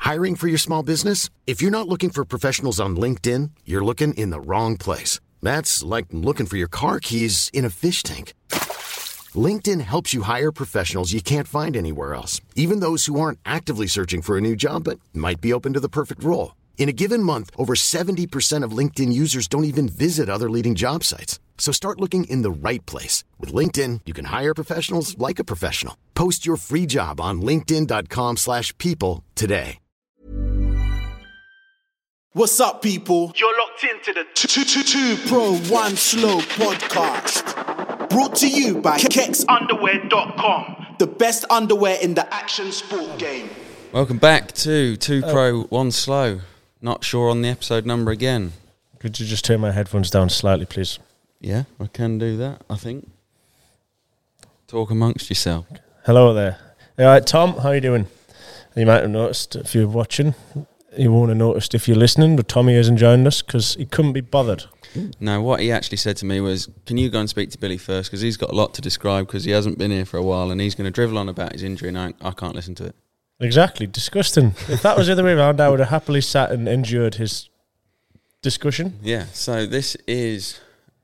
Hiring for your small business? If you're not looking for professionals on LinkedIn, you're looking in the wrong place. That's like looking for your car keys in a fish tank. LinkedIn helps you hire professionals you can't find anywhere else, even those who aren't actively searching for a new job but might be open to the perfect role. In a given month, over 70% of LinkedIn users don't even visit other leading job sites. So start looking in the right place. With LinkedIn, you can hire professionals like a professional. Post your free job on linkedin.com/people today. What's up, people? You're locked into the 2 Pro 1 Slow podcast. Brought to you by KexUnderwear.com. the best underwear in the action sport game. Welcome back to 2 Pro 1 Slow. Not sure on the episode number again. Could you just turn my headphones down slightly, please? Yeah, I can do that, I think. Talk amongst yourself. Hello there. All right, Tom, how you doing? You might have noticed if you're watching. You won't have noticed if you're listening, but Tommy hasn't joined us because he couldn't be bothered. No, what he actually said to me was, can you go and speak to Billy first? Because he's got a lot to describe because he hasn't been here for a while and he's going to drivel on about his injury and I can't listen to it. Exactly, disgusting. If that was the other way around, I would have happily sat and endured his discussion. Yeah, so this is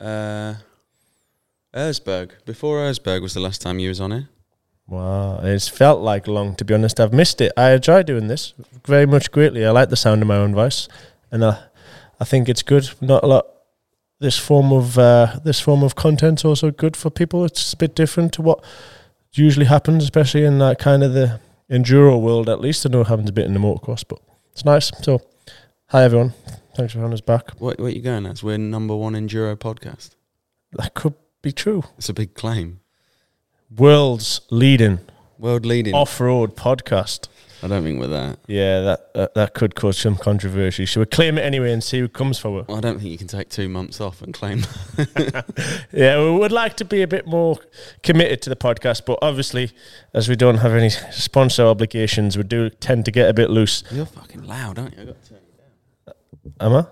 Erzberg. Before Erzberg was the last time you was on here. Wow, it's felt like long, to be honest. I've missed it. I enjoy doing this very much greatly. I like the sound of my own voice, and I think it's good. Not a lot. This form of content's also good for people. It's a bit different to what usually happens, especially in that kind of the enduro world. At least I know it happens a bit in the motocross, but it's nice. So, hi everyone. Thanks for having us back. What are you going as? We're number one enduro podcast. That could be true. It's a big claim. World leading off-road podcast. I don't think we're that. Yeah, that could cause some controversy. Should we claim it anyway and see who comes forward? Well, I don't think you can take 2 months off and claim. Yeah, we would like to be a bit more committed to the podcast, but obviously, as we don't have any sponsor obligations, we do tend to get a bit loose. You're fucking loud, aren't you? I've got to turn you down. Am I?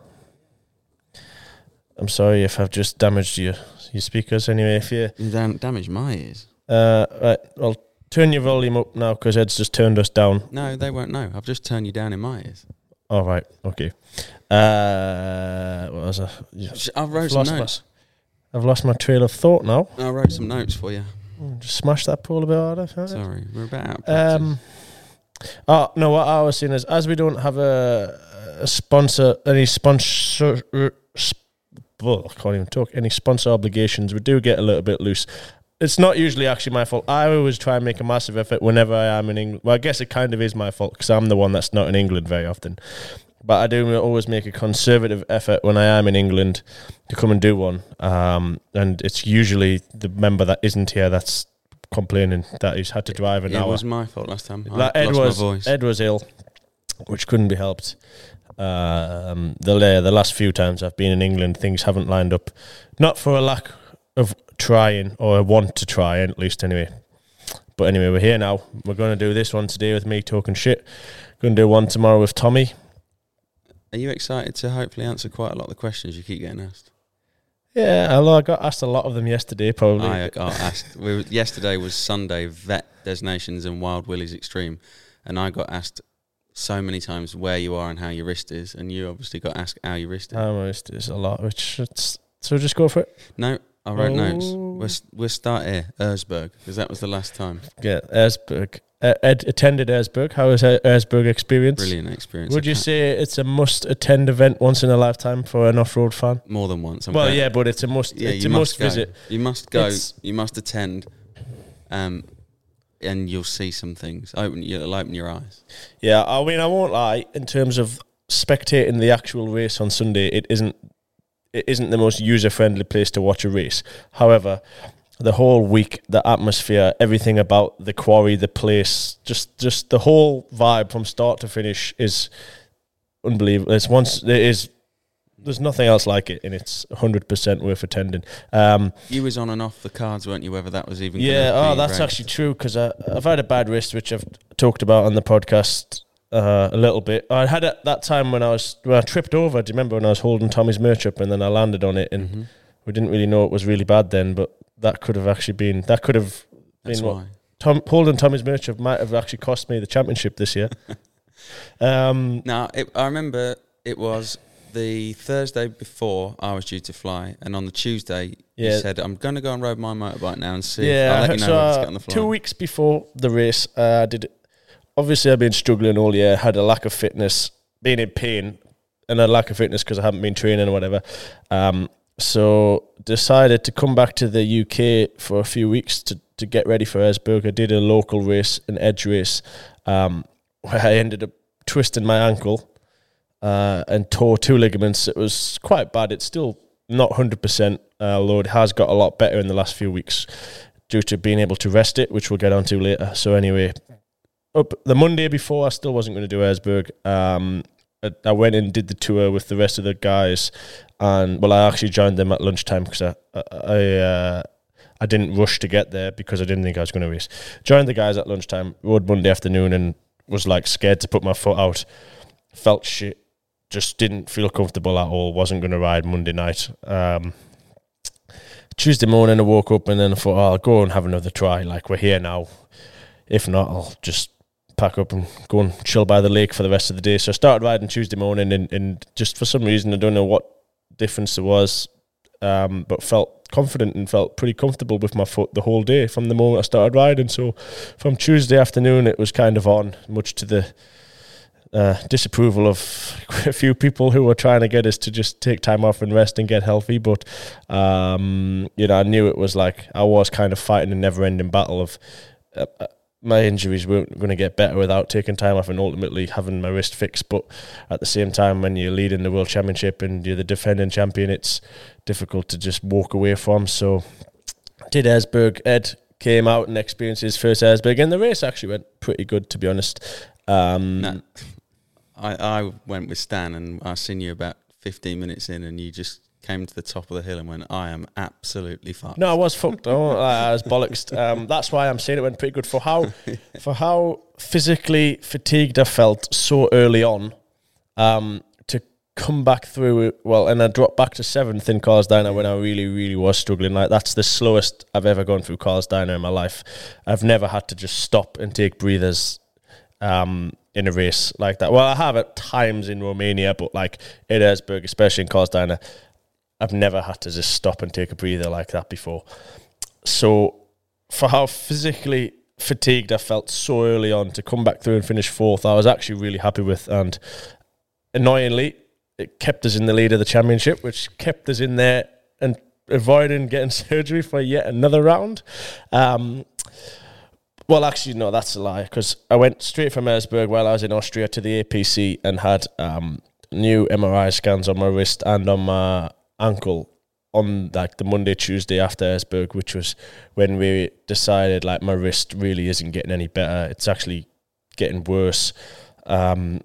I'm sorry if I've just damaged your speakers. Anyway, if you damaged my ears. Right, I'll turn your volume up now because Ed's just turned us down. No, they won't know. I've just turned you down in my ears. All right, okay. What was I? I've wrote some notes. I've lost my trail of thought now. I wrote some notes for you. Just smash that pole a bit harder. Sorry, we're about out of practice. No, what I was saying is, as we don't have a sponsor, any sponsor... I can't even talk. Any sponsor obligations, we do get a little bit loose. It's not usually actually my fault. I always try and make a massive effort whenever I am in England. Well, I guess it kind of is my fault because I'm the one that's not in England very often. But I do always make a conservative effort when I am in England to come and do one. And it's usually the member that isn't here that's complaining that he's had to drive an hour. It was my fault last time. Ed was ill, which couldn't be helped. The last few times I've been in England, things haven't lined up. Not for a lack of trying, or a want to try, at least anyway. But anyway, we're here now. We're going to do this one today with me talking shit. Going to do one tomorrow with Tommy. Are you excited to hopefully answer quite a lot of the questions you keep getting asked? Yeah, although I got asked a lot of them yesterday, probably. I got asked. Yesterday was Sunday, Vet Destinations and Wild Willys Extreme, and I got asked so many times where you are and how your wrist is, and you obviously got asked how your wrist is. My wrist is a lot, so just go for it. No, I wrote notes. We'll start here, Erzberg, because that was the last time. Yeah, Erzberg. Ed attended Erzberg. How was Erzberg experience? Brilliant experience. Would you say it's a must-attend event once in a lifetime for an off-road fan? More than once. Yeah, but it's a must. Yeah, it's a must visit. You must go. You must attend, and you'll see some things. It'll open your eyes. Yeah, I mean, I won't lie. In terms of spectating the actual race on Sunday, it isn't the most user-friendly place to watch a race. However, the whole week, the atmosphere, everything about the quarry, the place, just the whole vibe from start to finish is unbelievable. There's nothing else like it, and it's 100% worth attending. You was on and off the cards, weren't you? Whether that was even that's raised. Actually true, because I've had a bad wrist, which I've talked about on the podcast a little bit. I had it that time when I tripped over. Do you remember when I was holding Tommy's merch up and then I landed on it, and we didn't really know it was really bad then, but that could have been That's what holding Tommy's merch up might have actually cost me the championship this year. No, I remember it was the Thursday before I was due to fly, and on the Tuesday you said, I'm going to go and ride my motorbike now and see. I'll let you know when it's getting the fly. 2 weeks before the race, I did it. Obviously, I've been struggling all year, had a lack of fitness, been in pain, and a lack of fitness because I haven't been training or whatever. So decided to come back to the UK for a few weeks to get ready for Esbjerg. I did a local race, an edge race, where I ended up twisting my ankle and tore 2 ligaments. It was quite bad. It's still not 100%, although it has got a lot better in the last few weeks due to being able to rest it, which we'll get onto later. So anyway, up the Monday before, I still wasn't going to do Esbjerg. I went and did the tour with the rest of the guys, and I actually joined them at lunchtime because I didn't rush to get there because I didn't think I was going to race. Joined the guys at lunchtime, rode Monday afternoon, and was like scared to put my foot out. Felt shit, just didn't feel comfortable at all. Wasn't going to ride Monday night. Tuesday morning, I woke up and then I thought, I'll go and have another try. Like, we're here now. If not, I'll just pack up and go and chill by the lake for the rest of the day. So I started riding Tuesday morning, and just for some reason, I don't know what difference there was, but felt confident and felt pretty comfortable with my foot the whole day from the moment I started riding. So from Tuesday afternoon, it was kind of on, much to the disapproval of a few people who were trying to get us to just take time off and rest and get healthy. But I knew it was like I was kind of fighting a never-ending battle of my injuries weren't going to get better without taking time off and ultimately having my wrist fixed. But at the same time, when you're leading the World Championship and you're the defending champion, it's difficult to just walk away from. So did Esbjerg. Ed came out and experienced his first Esbjerg, and the race actually went pretty good, to be honest. No, I went with Stan, and I seen you about 15 minutes in, and you just came to the top of the hill and went, I am absolutely fucked. No, I was fucked. I was bollocksed. That's why I'm saying it went pretty good for how physically fatigued I felt so early on. To come back through it, and I dropped back to 7th in Karlsdiner when I really, really was struggling. Like, that's the slowest I've ever gone through Karlsdiner in my life. I've never had to just stop and take breathers in a race like that. Well, I have at times in Romania, but like at Esbjerg, especially in Karlsdiner, I've never had to just stop and take a breather like that before. So for how physically fatigued I felt so early on, to come back through and finish 4th, I was actually really happy with. And annoyingly, it kept us in the lead of the championship, which kept us in there and avoiding getting surgery for yet another round. Well, actually, no, that's a lie, because I went straight from Esbjerg while I was in Austria to the APC and had new MRI scans on my wrist and on my ankle on like the Monday, Tuesday after Esbjerg, which was when we decided like my wrist really isn't getting any better. It's actually getting worse. And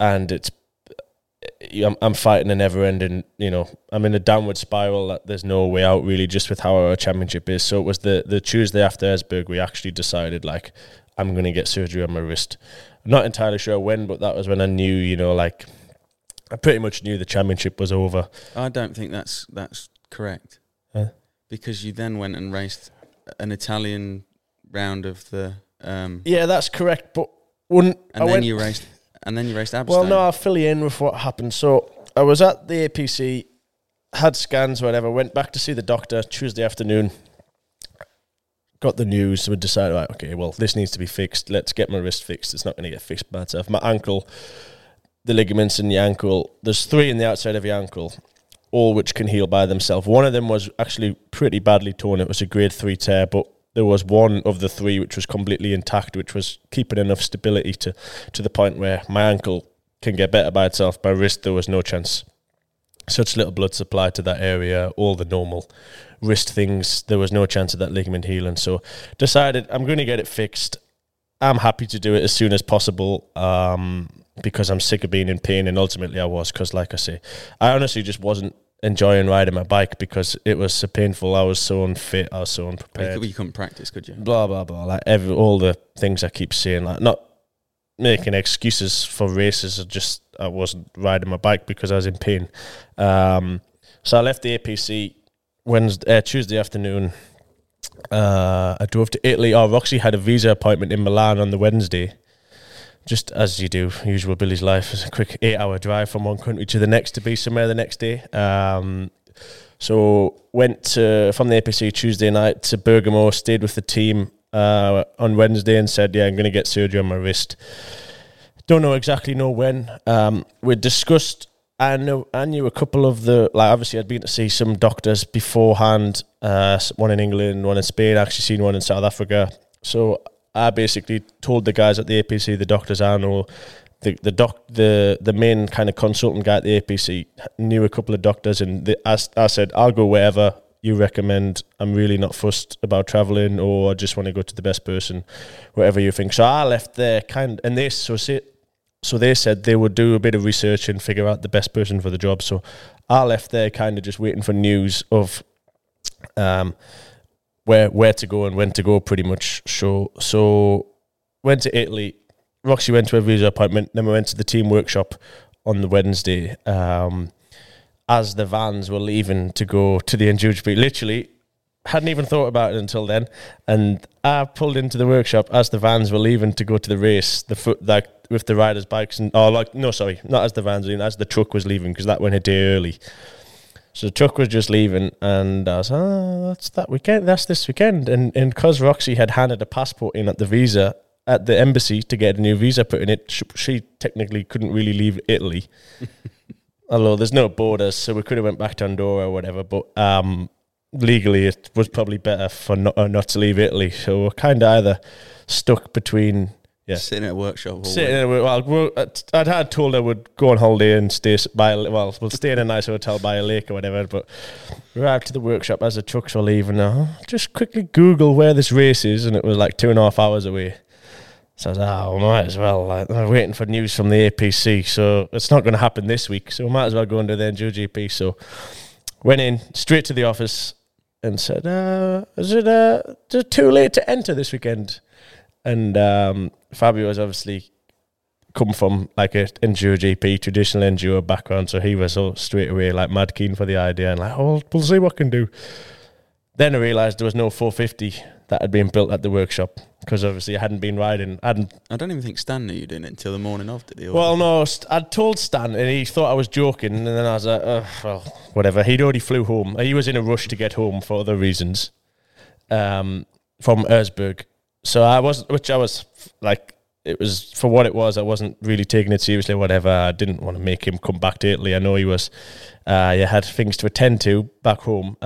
I'm fighting a never-ending, I'm in a downward spiral that there's no way out really, just with how our championship is. So it was the Tuesday after Esbjerg we actually decided like I'm going to get surgery on my wrist. I'm not entirely sure when, but that was when I knew, I pretty much knew the championship was over. I don't think that's correct. Huh? Because you then went and raced an Italian round of the... yeah, that's correct, but you raced Abstein. Well, no, I'll fill you in with what happened. So I was at the APC, had scans, whatever, went back to see the doctor Tuesday afternoon, got the news, so we decided, right, okay, well, this needs to be fixed. Let's get my wrist fixed. It's not going to get fixed by itself. My ankle, the ligaments in the ankle, there's 3 in the outside of your ankle, all which can heal by themselves. One of them was actually pretty badly torn. It was a grade 3 tear, but there was one of the 3 which was completely intact, which was keeping enough stability to the point where my ankle can get better by itself. My wrist, there was no chance. Such little blood supply to that area, all the normal wrist things, there was no chance of that ligament healing. So decided I'm going to get it fixed. I'm happy to do it as soon as possible because I'm sick of being in pain, and ultimately I was, because like I say, I honestly just wasn't enjoying riding my bike because it was so painful. I was so unfit. I was so unprepared. You couldn't practice, could you? Blah blah blah. Like all the things I keep saying, like not making excuses for races. I wasn't riding my bike because I was in pain. So I left the APC Tuesday afternoon. I drove to Italy. Roxy had a visa appointment in Milan on the Wednesday. just as you do, usual Billy's life, is a quick 8-hour drive from one country to the next to be somewhere the next day. So went from the APC Tuesday night to Bergamo, stayed with the team on Wednesday and said, I'm going to get surgery on my wrist. Don't know exactly when. We discussed, I knew a couple of obviously I'd been to see some doctors beforehand, one in England, one in Spain, actually seen one in South Africa. So I basically told the guys at the APC, the doctors I know, the main kind of consultant guy at the APC knew a couple of doctors, and I said, I'll go wherever you recommend. I'm really not fussed about travelling, or I just want to go to the best person, whatever you think. So I left there and they said they would do a bit of research and figure out the best person for the job. So I left there kind of just waiting for news of where to go and when to go, pretty much. So went to Italy. Roxy went to a visa appointment. Then we went to the team workshop on the Wednesday. As the vans were leaving to go to the Enduro GP, literally hadn't even thought about it until then. And I pulled into the workshop as the vans were leaving to go to the race. With the riders' bikes not as the vans were leaving, as the truck was leaving, because that went a day early. So the truck was just leaving, and I was, that's that weekend. That's this weekend. And because Roxy had handed a passport in at the visa at the embassy to get a new visa put in it, she technically couldn't really leave Italy. Although there's no borders, so we could have went back to Andorra or whatever. But legally, it was probably better for not to leave Italy. So we're kind of either stuck between. Yeah, sitting at a workshop. I'd told her we'd go on holiday and stay we'll stay in a nice hotel by a lake or whatever. But we arrived to the workshop as the trucks were leaving. Just quickly Google where this race is, and it was like 2.5 hours away. So I was might as well. I'm waiting for news from the APC, so it's not going to happen this week. So we might as well go and do the Enduro GP. So went in straight to the office and said, "Is it too late to enter this weekend?" And Fabio has obviously come from like an Enduro GP, traditional Enduro background, so he was straight away like mad keen for the idea and like, we'll see what can do. Then I realised there was no 450 that had been built at the workshop, because obviously I hadn't been riding. I don't even think Stan knew you doing it until the morning of, did he? Well, no, I'd told Stan and he thought I was joking, and then I was like, whatever. He'd already flew home. He was in a rush to get home for other reasons from Erzberg. So I was like, it was for what it was. I wasn't really taking it seriously or whatever. I didn't want to make him come back to Italy. I know he was, had things to attend to back home.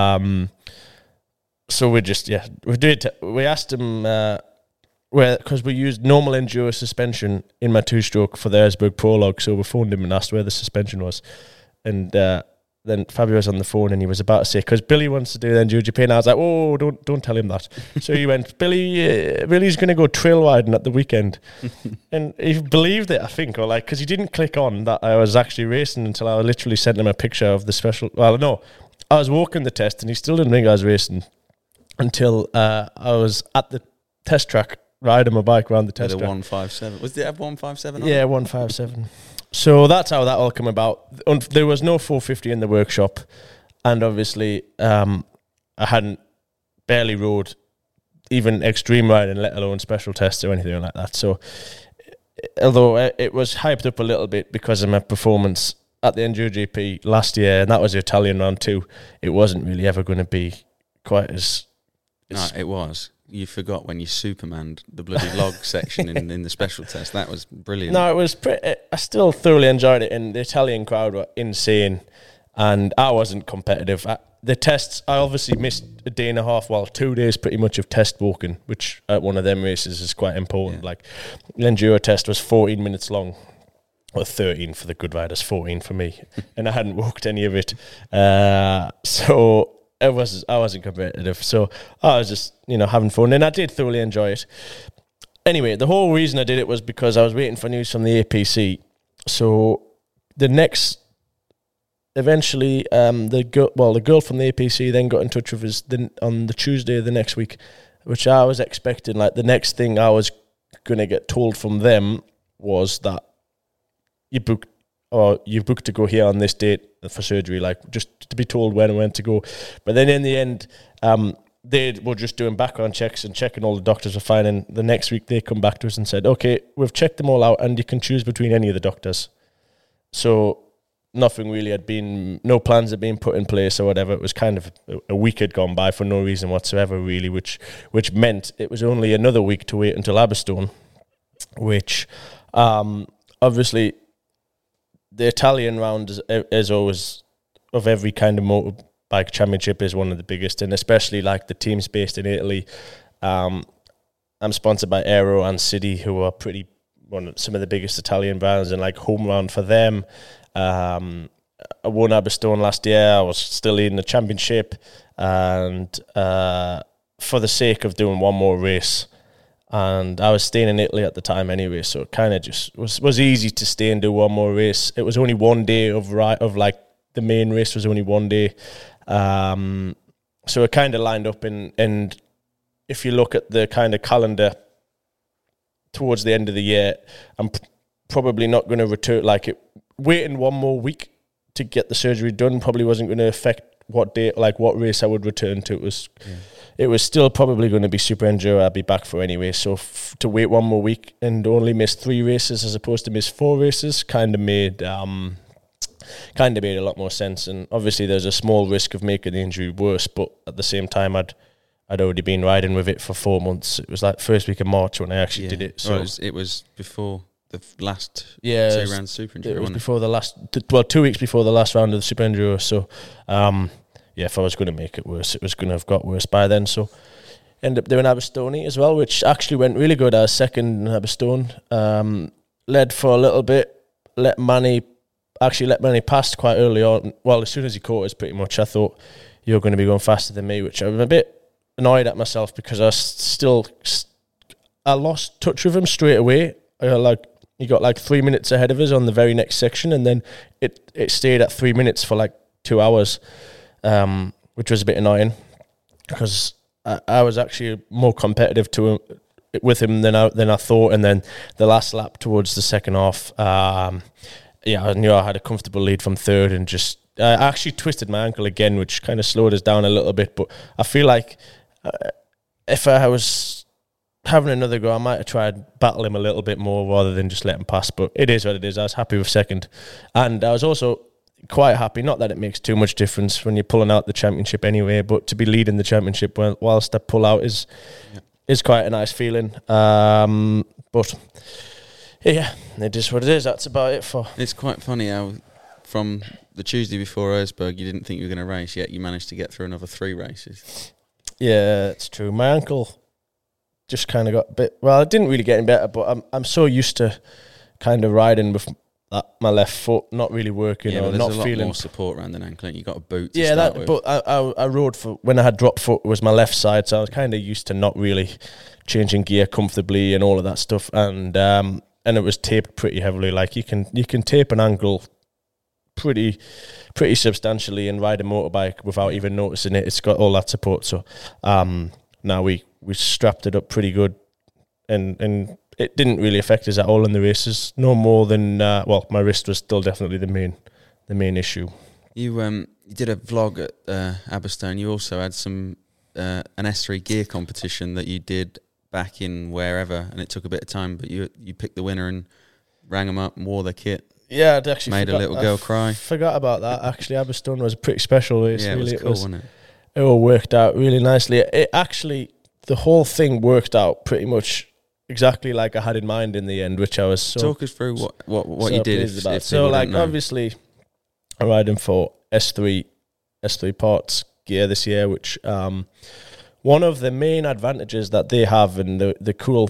So we just, we did. We asked him because we used normal enduro suspension in my 2-stroke for the Erzberg Prologue. So we phoned him and asked where the suspension was, and then Fabio was on the phone and he was about to say, because Billy wants to do the Enduro GP, and I was like, don't tell him that. So he went, Billy's going to go trail riding at the weekend. And he believed it, I think, or like, because he didn't click on that I was actually racing until I literally sent him a picture of the special. Well, no, I was walking the test and he still didn't think I was racing until I was at the test track riding my bike around the test track. 157. Was it have 157 on? Yeah, 157. So that's how that all came about. There was no 450 in the workshop, and obviously I hadn't barely rode even extreme riding, let alone special tests or anything like that. So although it was hyped up a little bit because of my performance at the Enduro GP last year, and that was the Italian round too, it wasn't really ever going to be quite as... No, it was. You forgot when you Supermaned the bloody log section in the special test. That was brilliant. No, it was I still thoroughly enjoyed it, and the Italian crowd were insane, and I wasn't competitive. The tests, I obviously missed a day and a half, 2 days pretty much of test walking, which at one of them races is quite important. Yeah. Like, the Enduro test was 14 minutes long, or 13 for the good riders, 14 for me, and I hadn't walked any of it. So... I wasn't competitive, so I was just, having fun, and I did thoroughly enjoy it. Anyway, the whole reason I did it was because I was waiting for news from the APC. So eventually, the girl from the APC then got in touch with us on the Tuesday of the next week, which I was expecting. Like, the next thing I was going to get told from them was that you've booked to go here on this date for surgery, like just to be told when and when to go. But then in the end, they were just doing background checks and checking all the doctors were fine. And the next week they come back to us and said, okay, we've checked them all out and you can choose between any of the doctors. So nothing really had been, no plans had been put in place or whatever. It was kind of a week had gone by for no reason whatsoever, really, which meant it was only another week to wait until Aberystone, which obviously the Italian round is always, of every kind of motorbike championship, is one of the biggest, and especially like the teams based in Italy. I'm sponsored by Aero and City, who are some of the biggest Italian brands, and like home round for them. I won Aberystone last year. I was still leading the championship, and for the sake of doing one more race, and I was staying in Italy at the time anyway, so it kind of just was easy to stay and do one more race. It was only one day of like the main race was only one day, so it kind of lined up. And if you look at the kind of calendar towards the end of the year, I'm probably not going to return waiting one more week to get the surgery done probably wasn't going to affect what race I would return to. It was still probably going to be Super Enduro I'd be back for anyway. So to wait one more week and only miss 3 races as opposed to miss 4 races kind of made a lot more sense. And obviously there's a small risk of making the injury worse, but at the same time I'd already been riding with it for 4 months. It was like first week of March when I actually did it. So it was before the last 2 rounds Super Enduro. It was before the last 2 weeks before the last round of the Super Enduro. So if I was going to make it worse, it was going to have got worse by then. So ended up doing Aberystone as well, which actually went really good. I was second in Aberystone. Led for a little bit. Let Manny pass quite early on. Well, as soon as he caught us, pretty much, I thought you're going to be going faster than me, which I'm a bit annoyed at myself because I lost touch with him straight away. He got like 3 minutes ahead of us on the very next section, and then it stayed at 3 minutes for like 2 hours, which was a bit annoying because I was actually more competitive with him than I thought. And then the last lap towards the second half, I knew I had a comfortable lead from third, and just I actually twisted my ankle again, which kind of slowed us down a little bit. But I feel like if I was having another go, I might have tried battle him a little bit more rather than just let him pass. But it is what it is. I was happy with second, and I was also quite happy. Not that it makes too much difference when you're pulling out the championship anyway, but to be leading the championship whilst I pull out is quite a nice feeling. But yeah, it is what it is. That's about it for. It's quite funny how from the Tuesday before Erzberg you didn't think you were going to race, yet you managed to get through another 3 races. Yeah, it's true. My ankle just kind of got a bit. Well, it didn't really get any better, but I'm so used to kind of riding with my left foot not really working, or not feeling. There's a lot more support around an ankle. You got a boot. But I rode for when I had drop foot. It was my left side, so I was kind of used to not really changing gear comfortably and all of that stuff. And it was taped pretty heavily. Like you can tape an ankle pretty substantially and ride a motorbike without even noticing it. It's got all that support. So now we strapped it up pretty good, and it didn't really affect us at all in the races. No more than my wrist was still definitely the main issue. You did a vlog at Aberystone. You also had some an S3 gear competition that you did back in wherever, and it took a bit of time, but you picked the winner and rang them up and wore their kit. Yeah, I'd actually made a little girl cry. Forgot about that. Actually, Aberystone was a pretty special race. Yeah, really. It was cool, wasn't it? It all worked out really nicely. It actually, the whole thing worked out pretty much exactly like I had in mind in the end, which I was so... Talk us through what you did. So, obviously, I'm riding for S3 parts gear this year, which one of the main advantages that they have, and the cool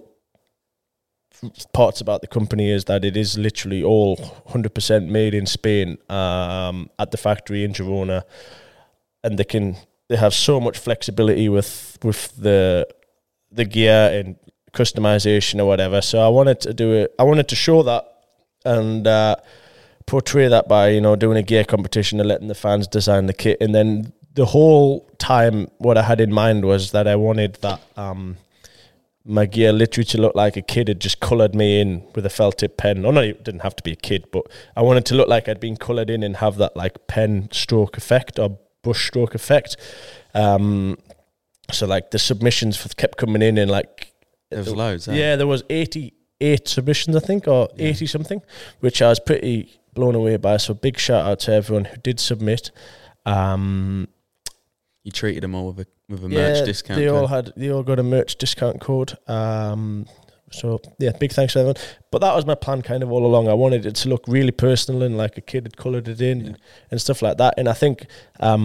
parts about the company, is that it is literally all 100% made in Spain at the factory in Girona, and they have so much flexibility with the gear and customization or whatever. So I wanted to do it. I wanted to show that and portray that by doing a gear competition and letting the fans design the kit. And then the whole time, what I had in mind was that I wanted that my gear literally to look like a kid had just coloured me in with a felt tip pen. It didn't have to be a kid, but I wanted to look like I'd been coloured in and have that like pen stroke effect or brush stroke effect. So like the submissions kept coming in, and like There was loads. Yeah, there was 88 submissions, I think, or 80 something, which I was pretty blown away by. So big shout out to everyone who did submit. You treated them all with a merch discount. They all got a merch discount code. So yeah, big thanks to everyone. But that was my plan kind of all along. I wanted it to look really personal and like a kid had coloured it in and stuff like that. And I think I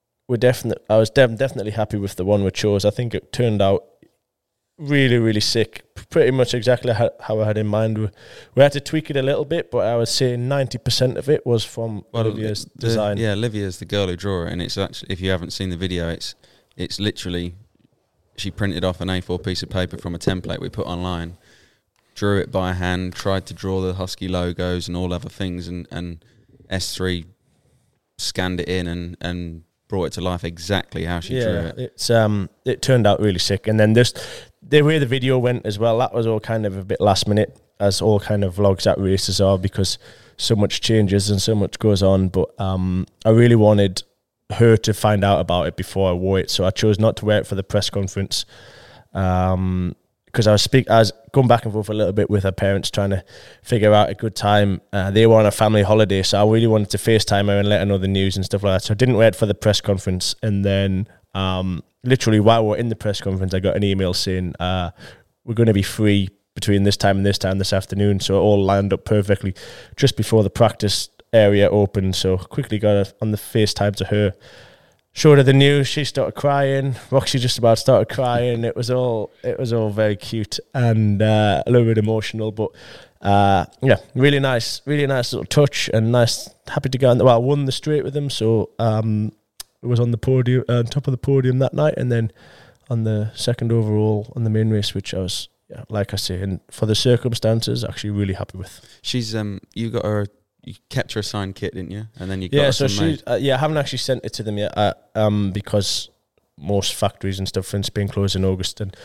was definitely happy with the one we chose. I think it turned out really, really sick. Pretty much exactly how I had in mind. We had to tweak it a little bit, but I would say 90% of it was from Olivia's design. Yeah, Olivia's the girl who drew it, and it's actually, if you haven't seen the video, it's literally, she printed off an A4 piece of paper from a template we put online, drew it by hand, tried to draw the Husky logos and all other things, and S3 scanned it in and brought it to life exactly how she drew it. It turned out really sick. And then the way the video went as well, that was all kind of a bit last minute, as all kind of vlogs at races are, because so much changes and so much goes on. But I really wanted her to find out about it before I wore it, so I chose not to wear it for the press conference. Because I was going back and forth a little bit with her parents, trying to figure out a good time. They were on a family holiday, so I really wanted to FaceTime her and let her know the news and stuff like that. So I didn't wait for the press conference. And then literally while we were in the press conference, I got an email saying, we're going to be free between this time and this time this afternoon. So it all lined up perfectly just before the practice area opened. So quickly got on the FaceTime to her, showed her the news. She started crying. Roxy just about started crying. It was all very cute and a little bit emotional, but really nice little touch, and nice. Happy to go on. Well, I won the straight with them, so it was on the podium, top of the podium that night, and then on the second overall on the main race, which I was, like I say, and for the circumstances, actually really happy with. She's you kept her a signed kit, didn't you? And then you got her some made. I haven't actually sent it to them yet, because most factories and stuff in Spain close in August, and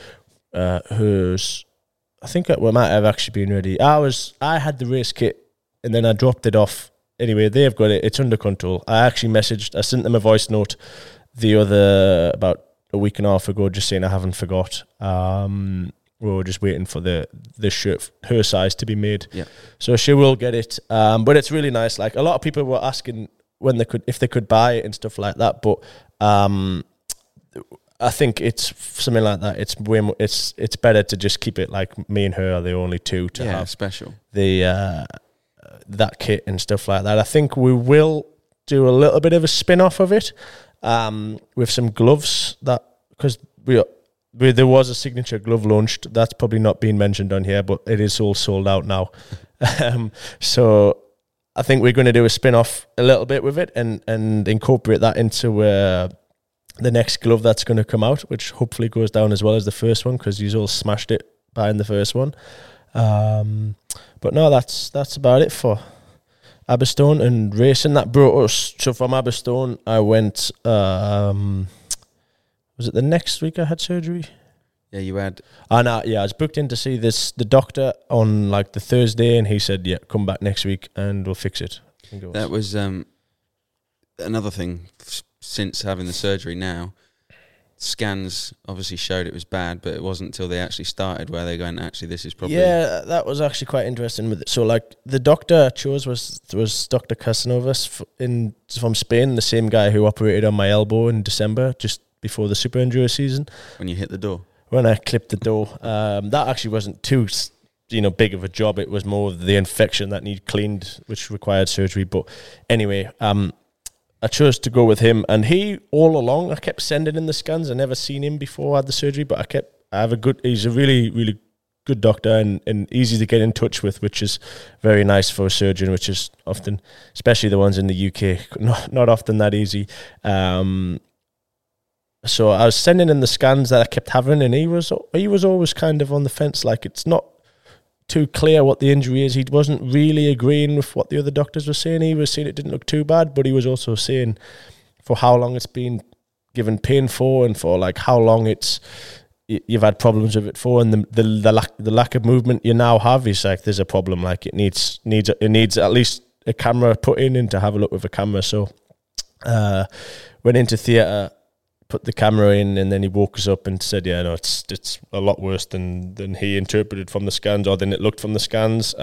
hers, I think we might have actually been ready. I had the race kit, and then I dropped it off. Anyway, they've got it. It's under control. I sent them a voice note about a week and a half ago, just saying I haven't forgot. We were just waiting for the shirt, her size, to be made. Yeah. So she will get it. But it's really nice. Like, a lot of people were asking if they could buy it and stuff like that. But I think it's something like that. It's way more, it's better to just keep it like me and her are the only two to have special that kit and stuff like that. I think we will do a little bit of a spin-off of it with some gloves, because there was a signature glove launched. That's probably not being mentioned on here, but it is all sold out now. So I think we're going to do a spin-off a little bit with it and incorporate that into the next glove that's going to come out, which hopefully goes down as well as the first one, because he's all smashed it buying the first one. But no, that's about it for Aberstone and racing. That brought us, so from Aberstone I went, was it the next week I had surgery? Yeah, you had. I was booked in to see the doctor on like the Thursday, and he said, yeah, come back next week and we'll fix it. That was another thing since having the surgery now. Scans obviously showed it was bad, but it wasn't until they actually started where they're going, actually, this is probably... Yeah, that was actually quite interesting with it. So, like, the doctor I chose was Dr. Casanovas from Spain, the same guy who operated on my elbow in December, just before the Super Enduro season. When you hit the door? When I clipped the door. That actually wasn't too big of a job. It was more the infection that needed cleaned, which required surgery. But anyway, I chose to go with him, and he, all along, I kept sending in the scans. I never seen him before I had the surgery, but he's a really, really good doctor and easy to get in touch with, which is very nice for a surgeon, which is often, especially the ones in the UK, not often that easy. So I was sending in the scans that I kept having, and he was always kind of on the fence, like it's not too clear what the injury is. He wasn't really agreeing with what the other doctors were saying. He was saying it didn't look too bad, but he was also saying for how long it's been given pain for, and for like how long you've had problems with it for, and the lack of movement you now have is like there's a problem. Like it needs at least a camera put in and to have a look with a camera. So went into theatre, put the camera in, and then he woke us up and said, "Yeah, no, it's a lot worse than he interpreted from the scans, or than it looked from the scans.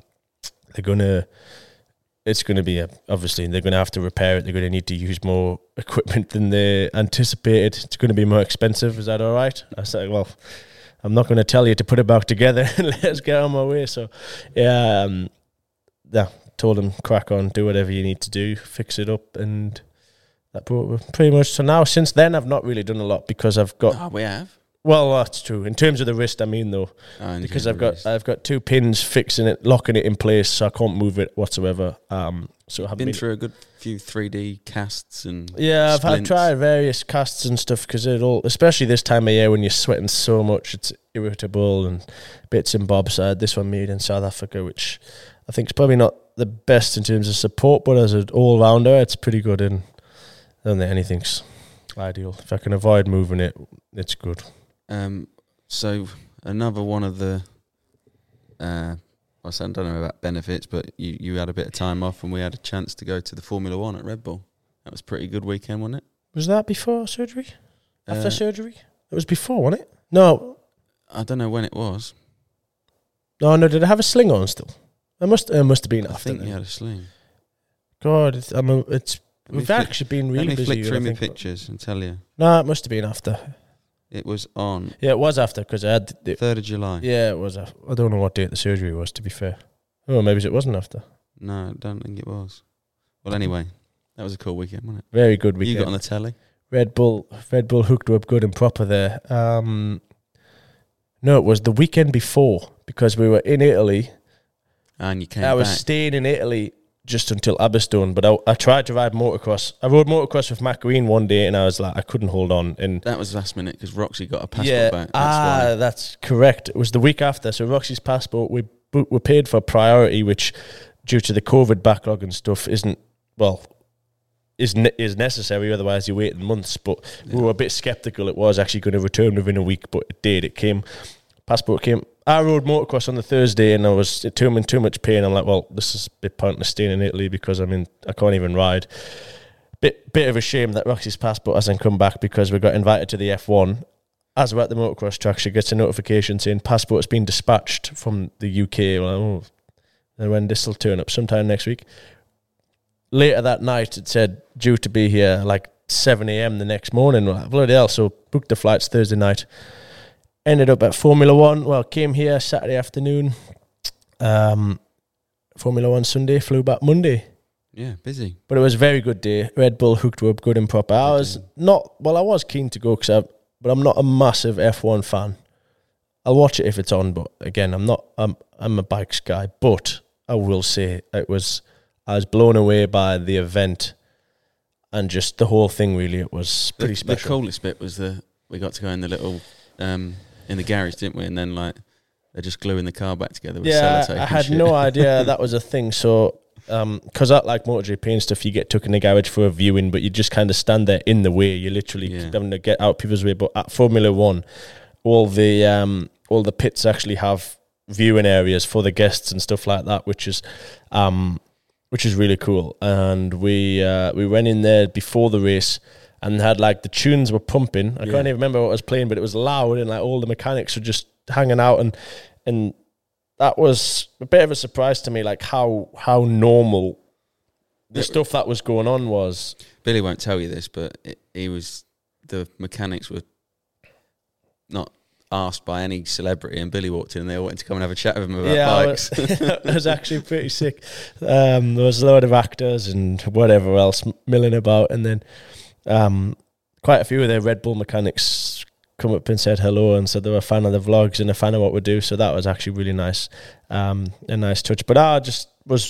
It's gonna be obviously they're gonna have to repair it. They're gonna need to use more equipment than they anticipated. It's gonna be more expensive. Is that all right?" I said, "Well, I'm not going to tell you to put it back together and let's get on my way." So, yeah, told him, crack on, do whatever you need to do, fix it up, and that brought me pretty much. So now, since then, I've not really done a lot because I've got. Oh, we have. Well, that's true. In terms of the wrist, I mean, though, because I've got 2 pins fixing it, locking it in place, so I can't move it whatsoever. So I've been through a good few 3D casts and I've tried various casts and stuff because especially this time of year when you're sweating so much, it's irritable and bits and bobs. I had this one made in South Africa, which I think is probably not the best in terms of support, but as an all-rounder, it's pretty good, and I don't think anything's ideal. If I can avoid moving it, it's good. So another one of the I don't know about benefits, but you had a bit of time off and we had a chance to go to the Formula 1 at Red Bull. That was a pretty good weekend, wasn't it? Was that before surgery? After surgery? It was before, wasn't it? No. I don't know when it was. No, did it have a sling on still? It must have been after. I think you had a sling. God, we've actually been really busy. Let me flick through my pictures and tell you. No, it must have been after. It was on. Yeah, it was after because I had 3rd of July. Yeah, it was. I don't know what date the surgery was. To be fair, maybe it wasn't after. No, I don't think it was. Well, anyway, that was a cool weekend, wasn't it? Very good weekend. You got on the telly. Red Bull hooked up good and proper there. No, it was the weekend before because we were in Italy. And you came back. I was staying in Italy just until Aberystwyth, but I tried to ride motocross. I rode motocross with Matt Green one day, and I was like, I couldn't hold on. And that was last minute because Roxy got a passport back. That's correct. It was the week after. So Roxy's passport, we paid for priority, which due to the COVID backlog and stuff is necessary. Otherwise, you're waiting months. But we were a bit skeptical. It was actually going to return within a week, but it did. It came. Passport came. I rode motocross on the Thursday and I was in too much pain. I'm like, well, this is a bit pointless staying in Italy because I can't even ride. Bit of a shame that Roxy's passport hasn't come back because we got invited to the F1. As we're at the motocross track, she gets a notification saying passport has been dispatched from the UK. Well, and when this will turn up sometime next week. Later that night, it said due to be here like 7 a.m. the next morning. Well, bloody hell! So booked the flights Thursday night. Ended up at Formula 1. Well, came here Saturday afternoon. Formula 1 Sunday, flew back Monday. Yeah, busy. But it was a very good day. Red Bull hooked up good and proper. I was keen to go, but I'm not a massive F1 fan. I'll watch it if it's on, but again, I'm a bikes guy. But I will say I was blown away by the event and just the whole thing. Really, it was pretty special. The coolest bit was we got to go in the little in the garage, didn't we? And then they're just gluing the car back together with sellotape. I had no idea that was a thing. So because like MotoGP and stuff, you get took in the garage for a viewing, but you just kind of stand there in the way. You're literally having to get out people's way. But at Formula 1, all the pits actually have viewing areas for the guests and stuff like that, which is really cool. And we went in there before the race and had like the tunes were pumping. I can't even remember what was playing, but it was loud and like all the mechanics were just hanging out and that was a bit of a surprise to me, like how normal the stuff that was going on was. Billy won't tell you this, but the mechanics were not asked by any celebrity, and Billy walked in and they all wanted to come and have a chat with him about bikes. It was actually pretty sick. There was a load of actors and whatever else milling about, and then quite a few of the Red Bull mechanics come up and said hello and said they were a fan of the vlogs and a fan of what we do, so that was actually really nice, a nice touch. But I was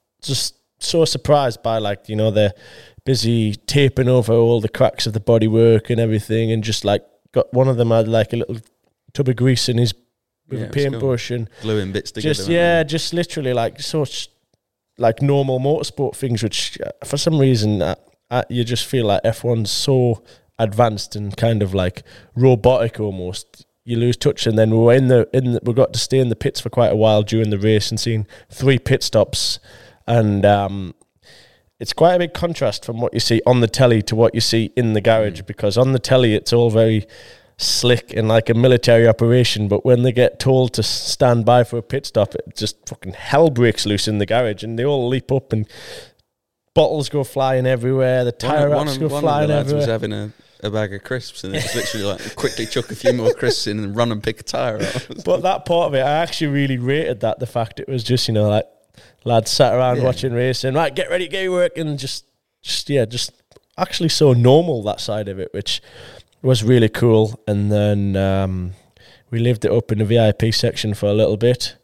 so surprised by they're busy taping over all the cracks of the bodywork and everything, and just like got one of them had like a little tub of grease in his with a paintbrush and gluing bits together. Just literally like such like normal motorsport things, which for some reason you just feel like F1's so advanced and kind of like robotic almost. You lose touch. And then we were we got to stay in the pits for quite a while during the race and seeing 3 pit stops, and it's quite a big contrast from what you see on the telly to what you see in the garage, because on the telly it's all very slick and like a military operation, but when they get told to stand by for a pit stop, it just fucking hell breaks loose in the garage, and they all leap up and bottles go flying everywhere, the tyre racks go flying one of the lads everywhere. was having a bag of crisps, and it's literally like quickly chuck a few more crisps in and run and pick a tyre up. But that part of it, I actually really rated that, the fact it was just, you know, like lads sat around watching racing, right, get ready, get your work, and just actually so normal, that side of it, which was really cool. And then we lived it up in the VIP section for a little bit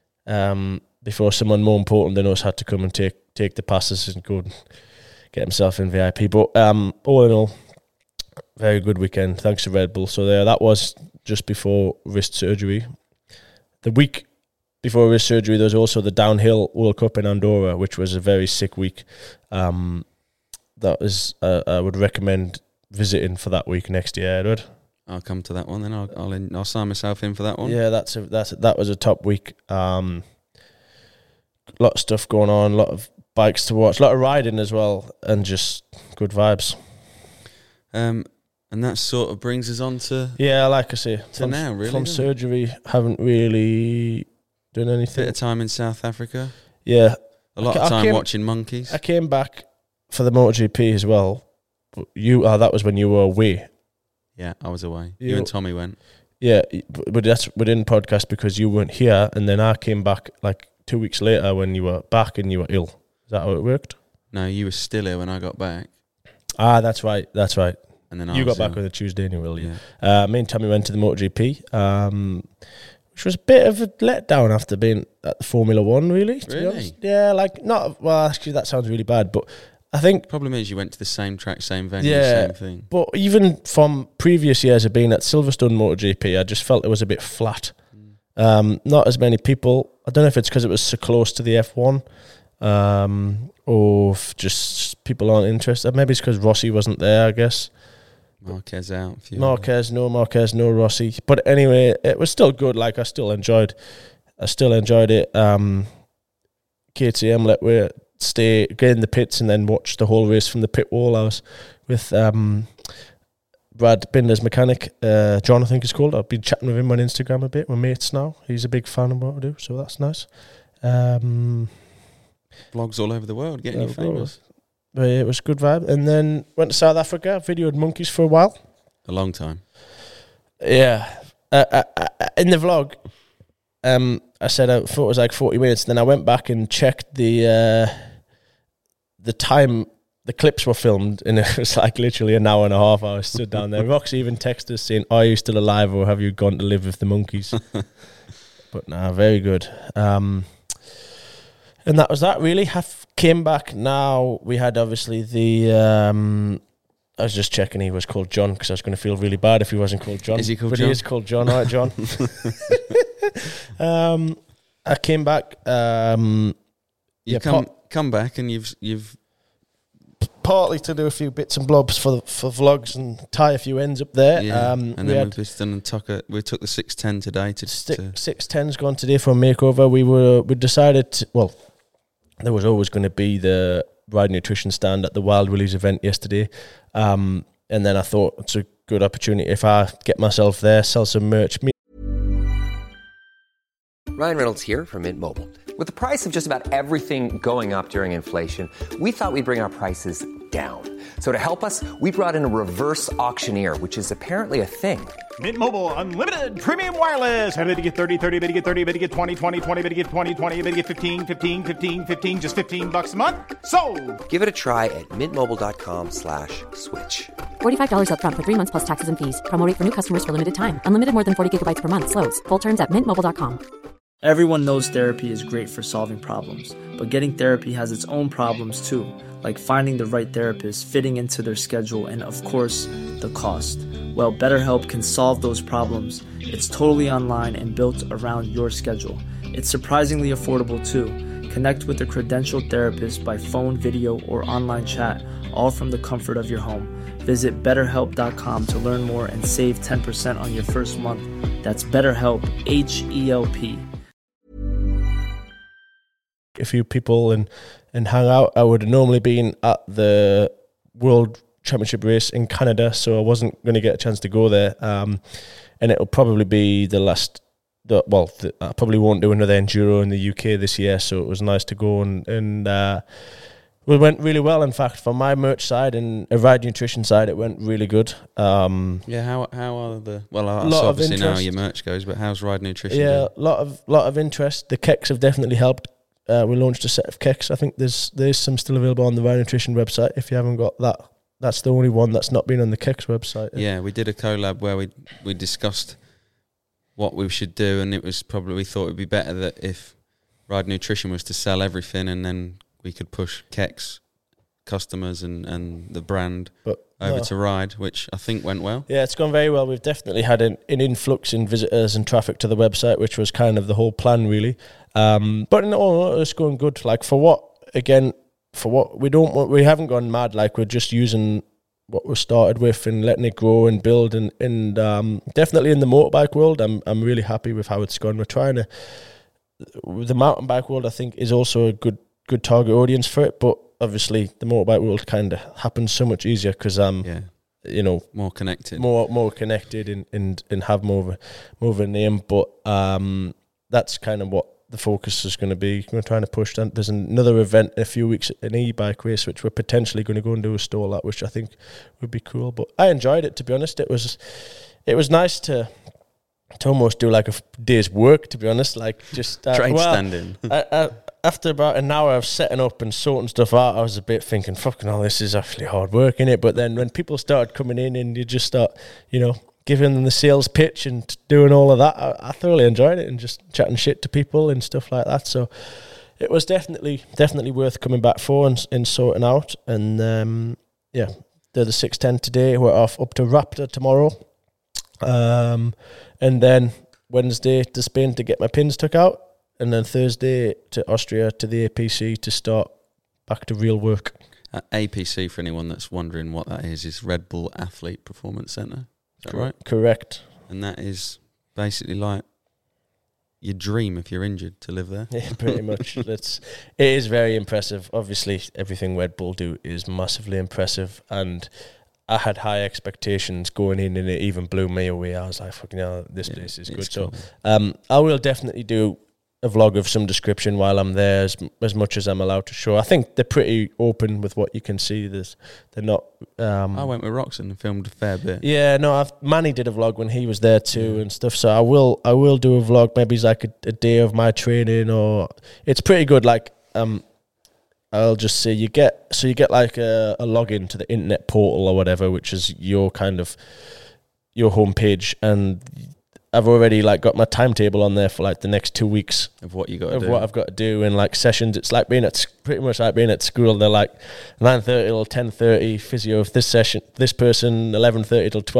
before someone more important than us had to come and take the passes and go and get himself in VIP. But all in all, very good weekend, thanks to Red Bull. So that was just before wrist surgery. The week before wrist surgery, there was also the Downhill World Cup in Andorra, which was a very sick week. That was I would recommend visiting for that week next year, Edward. I'll come to that one then. I'll sign myself in for that one. Yeah, that was a top week. Lot of stuff going on, a lot of bikes to watch, a lot of riding as well, and just good vibes. And that sort of brings us on to like I say, now, really. From surgery, haven't really done anything. Bit of time in South Africa. Yeah, A lot of time watching monkeys. I came back for the MotoGP as well. But that was when you were away. Yeah, I was away. You and Tommy went. Yeah, but that's within podcast because you weren't here, and then I came back like 2 weeks later when you were back and you were ill. Is that how it worked? No, you were still here when I got back. Ah, that's right. And then you got back ill. on a Tuesday anyway. Yeah. Me and Tommy went to the MotoGP, which was a bit of a letdown after being at the Formula One, really. To be honest. Yeah, actually that sounds really bad, but I think problem is you went to the same track, same venue, yeah, same thing. But even from previous years of being at Silverstone MotoGP, I just felt it was a bit flat. Not as many people. I don't know if it's because it was so close to the F1, or if just people aren't interested. Maybe it's because Rossi wasn't there, I guess. Marquez out. Marquez, no Rossi. But anyway, it was still good. Like I still enjoyed it. KTM let we get in the pits and then watch the whole race from the pit wall. I was with Brad Binder's mechanic, John, I think he's called. I've been chatting with him on Instagram a bit. We're mates now. He's a big fan of what I do, so that's nice. Vlogs all over the world, getting you famous. But it was a good vibe. And then went to South Africa, videoed monkeys for a while. A long time. Yeah. In the vlog, I said I thought it was like 40 minutes. Then I went back and checked the time the clips were filmed, and it was like literally an hour and a half. I was stood down there. Roxy even texted us saying, "Are you still alive, or have you gone to live with the monkeys?" But nah, very good. And that was that. Really, came back. Now we had obviously the. I was just checking he was called John because I was going to feel really bad if he wasn't called John. Is he called But John? he is called John. All right, John. I came back. Come back, and you've partly to do a few bits and blobs for vlogs and tie a few ends up there. Yeah. And then we've just done we took the 610 today to 610's gone today for a makeover. We decided there was always going to be the Ride Nutrition stand at the Wild Willies event yesterday. And then I thought it's a good opportunity if I get myself there, sell some merch. Ryan Reynolds here from Mint Mobile. With the price of just about everything going up during inflation, we thought we'd bring our prices down. So to help us, we brought in a reverse auctioneer, which is apparently a thing. Mint Mobile Unlimited Premium Wireless. How to get 30, 30, bit to get 30, bit to get 20, 20, 20, bit to get 20, 20, bit to get 15, 15, 15, 15, just $15 a month? Sold! Give it a try at mintmobile.com/switch. $45 up front for 3 months plus taxes and fees. Promo rate for new customers for limited time. Unlimited more than 40 gigabytes per month. Slows full terms at mintmobile.com. Everyone knows therapy is great for solving problems, but getting therapy has its own problems too, like finding the right therapist, fitting into their schedule, and of course, the cost. Well, BetterHelp can solve those problems. It's totally online and built around your schedule. It's surprisingly affordable too. Connect with a credentialed therapist by phone, video, or online chat, all from the comfort of your home. Visit BetterHelp.com to learn more and save 10% on your first month. That's BetterHelp, H-E-L-P. A few people, and and hang out. I would have normally been at the World Championship race in Canada, so I wasn't going to get a chance to go there. And it'll probably be the last. I probably won't do another enduro in the UK this year, so it was nice to go and it went really well. In fact, from my merch side and a Ride Nutrition side, it went really good. How are the obviously now your merch goes, but how's Ride Nutrition? Yeah, a lot of interest. The keks have definitely helped. We launched a set of keks. I think there's some still available on the Ride Nutrition website. If you haven't got that, that's the only one that's not been on the keks website. Yeah, we did a collab where we discussed what we should do, and we thought it'd be better that if Ride Nutrition was to sell everything, and then we could push keks customers and the brand over to Ride, which I think went well. Yeah, it's gone very well. We've definitely had an influx in visitors and traffic to the website, which was kind of the whole plan, really. But in all, it's going good. Like we haven't gone mad. Like, we're just using what we started with and letting it grow and build, and definitely in the motorbike world, I'm really happy with how it's gone. We're trying to. The mountain bike world, I think, is also a good target audience for it, but obviously the motorbike world kind of happens so much easier because more connected, more connected, and have more of a name. But that's kind of what the focus is going to be. We're trying to push that. There's another event in a few weeks, an e-bike race, which we're potentially going to go and do a stall at, which I think would be cool. But I enjoyed it, to be honest. It was nice to almost do like a day's work, to be honest. Like, just trade standing. After about an hour of setting up and sorting stuff out, I was a bit thinking, fucking hell, this is actually hard work, innit? But then when people started coming in and you just start, giving them the sales pitch and doing all of that, I thoroughly enjoyed it, and just chatting shit to people and stuff like that. So it was definitely worth coming back for and sorting out. And they're the 610 today. We're off up to Raptor tomorrow, and then Wednesday to Spain to get my pins took out, and then Thursday to Austria to the APC to start back to real work. APC, for anyone that's wondering what that is Red Bull Athlete Performance Centre. Is that right? Correct. And that is basically like your dream if you're injured to live there. Yeah, pretty much. It is very impressive. Obviously, everything Red Bull do is massively impressive, and I had high expectations going in, and it even blew me away. I was like, fucking hell, this place is good. Cool. So I will definitely do a vlog of some description while I'm there, as much as I'm allowed to show. I think they're pretty open with what you can see. They're not. I went with Roxon and filmed a fair bit. Yeah, no, Manny did a vlog when he was there too and stuff. So I will do a vlog. Maybe it's like a day of my training, or it's pretty good. Like I'll just say you get like a login to the internet portal or whatever, which is your kind of your homepage, and I've already like got my timetable on there for like the next 2 weeks of what you got to do. What I've got to do, and like sessions. It's like pretty much like being at school. They're like 9:30 till 10:30 physio with this session, this person 11:30 till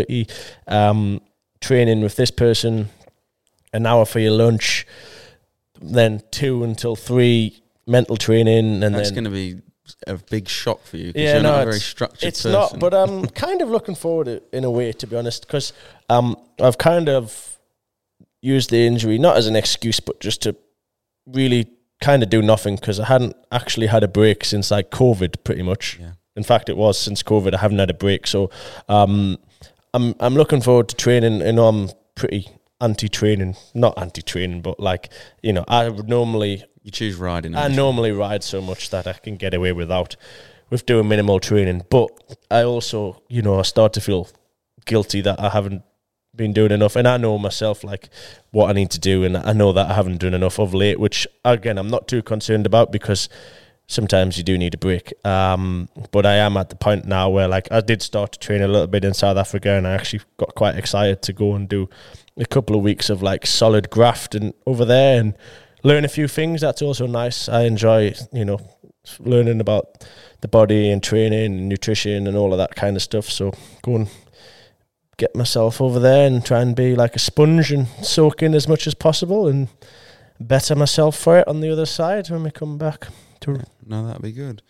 12:30, training with this person, an hour for your lunch, then 2 until 3 mental training, and that's then going to be a big shock for you. Yeah, you're not a very structured it's person. not, but I'm kind of looking forward to it in a way, to be honest, because I've kind of used the injury not as an excuse, but just to really kind of do nothing, because I hadn't actually had a break since like COVID, pretty much. Yeah. In fact, it was since COVID. I haven't had a break, so I'm looking forward to training. You know, I'm pretty anti-training, not anti-training, but like, you know, I would normally. You choose riding. I normally ride so much that I can get away with doing minimal training. But I also, you know, I start to feel guilty that I haven't been doing enough. And I know myself, like, what I need to do. And I know that I haven't done enough of late, which, again, I'm not too concerned about, because sometimes you do need a break. But I am at the point now where, like, I did start to train a little bit in South Africa, and I actually got quite excited to go and do a couple of weeks of, like, solid graft and over there and learn a few things. That's also nice. I enjoy, you know, learning about the body and training and nutrition and all of that kind of stuff. So go and get myself over there and try and be like a sponge and soak in as much as possible and better myself for it on the other side when we come back. No, that'd be good.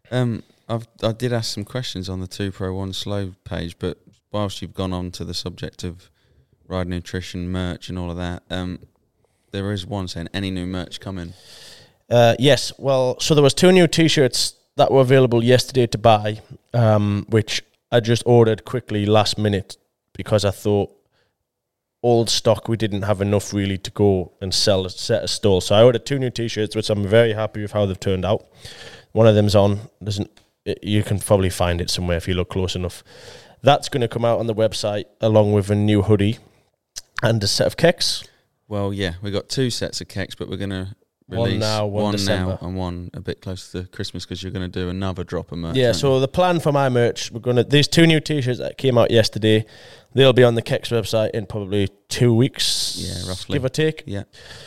I did ask some questions on the 2 Pro 1 Slow page, but whilst you've gone on to the subject of Ride Nutrition merch and all of that, there is one saying, any new merch coming? Yes, well, so there was 2 new T-shirts that were available yesterday to buy, which I just ordered quickly last minute because I thought old stock, we didn't have enough really to go and set a stall. So I ordered 2 new T-shirts, which I'm very happy with how they've turned out. One of them's on. You can probably find it somewhere if you look close enough. That's going to come out on the website along with a new hoodie and a set of keks. Well, yeah, we got 2 sets of keks, but we're going to release one now and one a bit closer to Christmas because you're going to do another drop of merch. Yeah, so the plan for my merch, these 2 new T-shirts that came out yesterday, they'll be on the Keks website in probably 2 weeks, roughly, give or take. Yeah,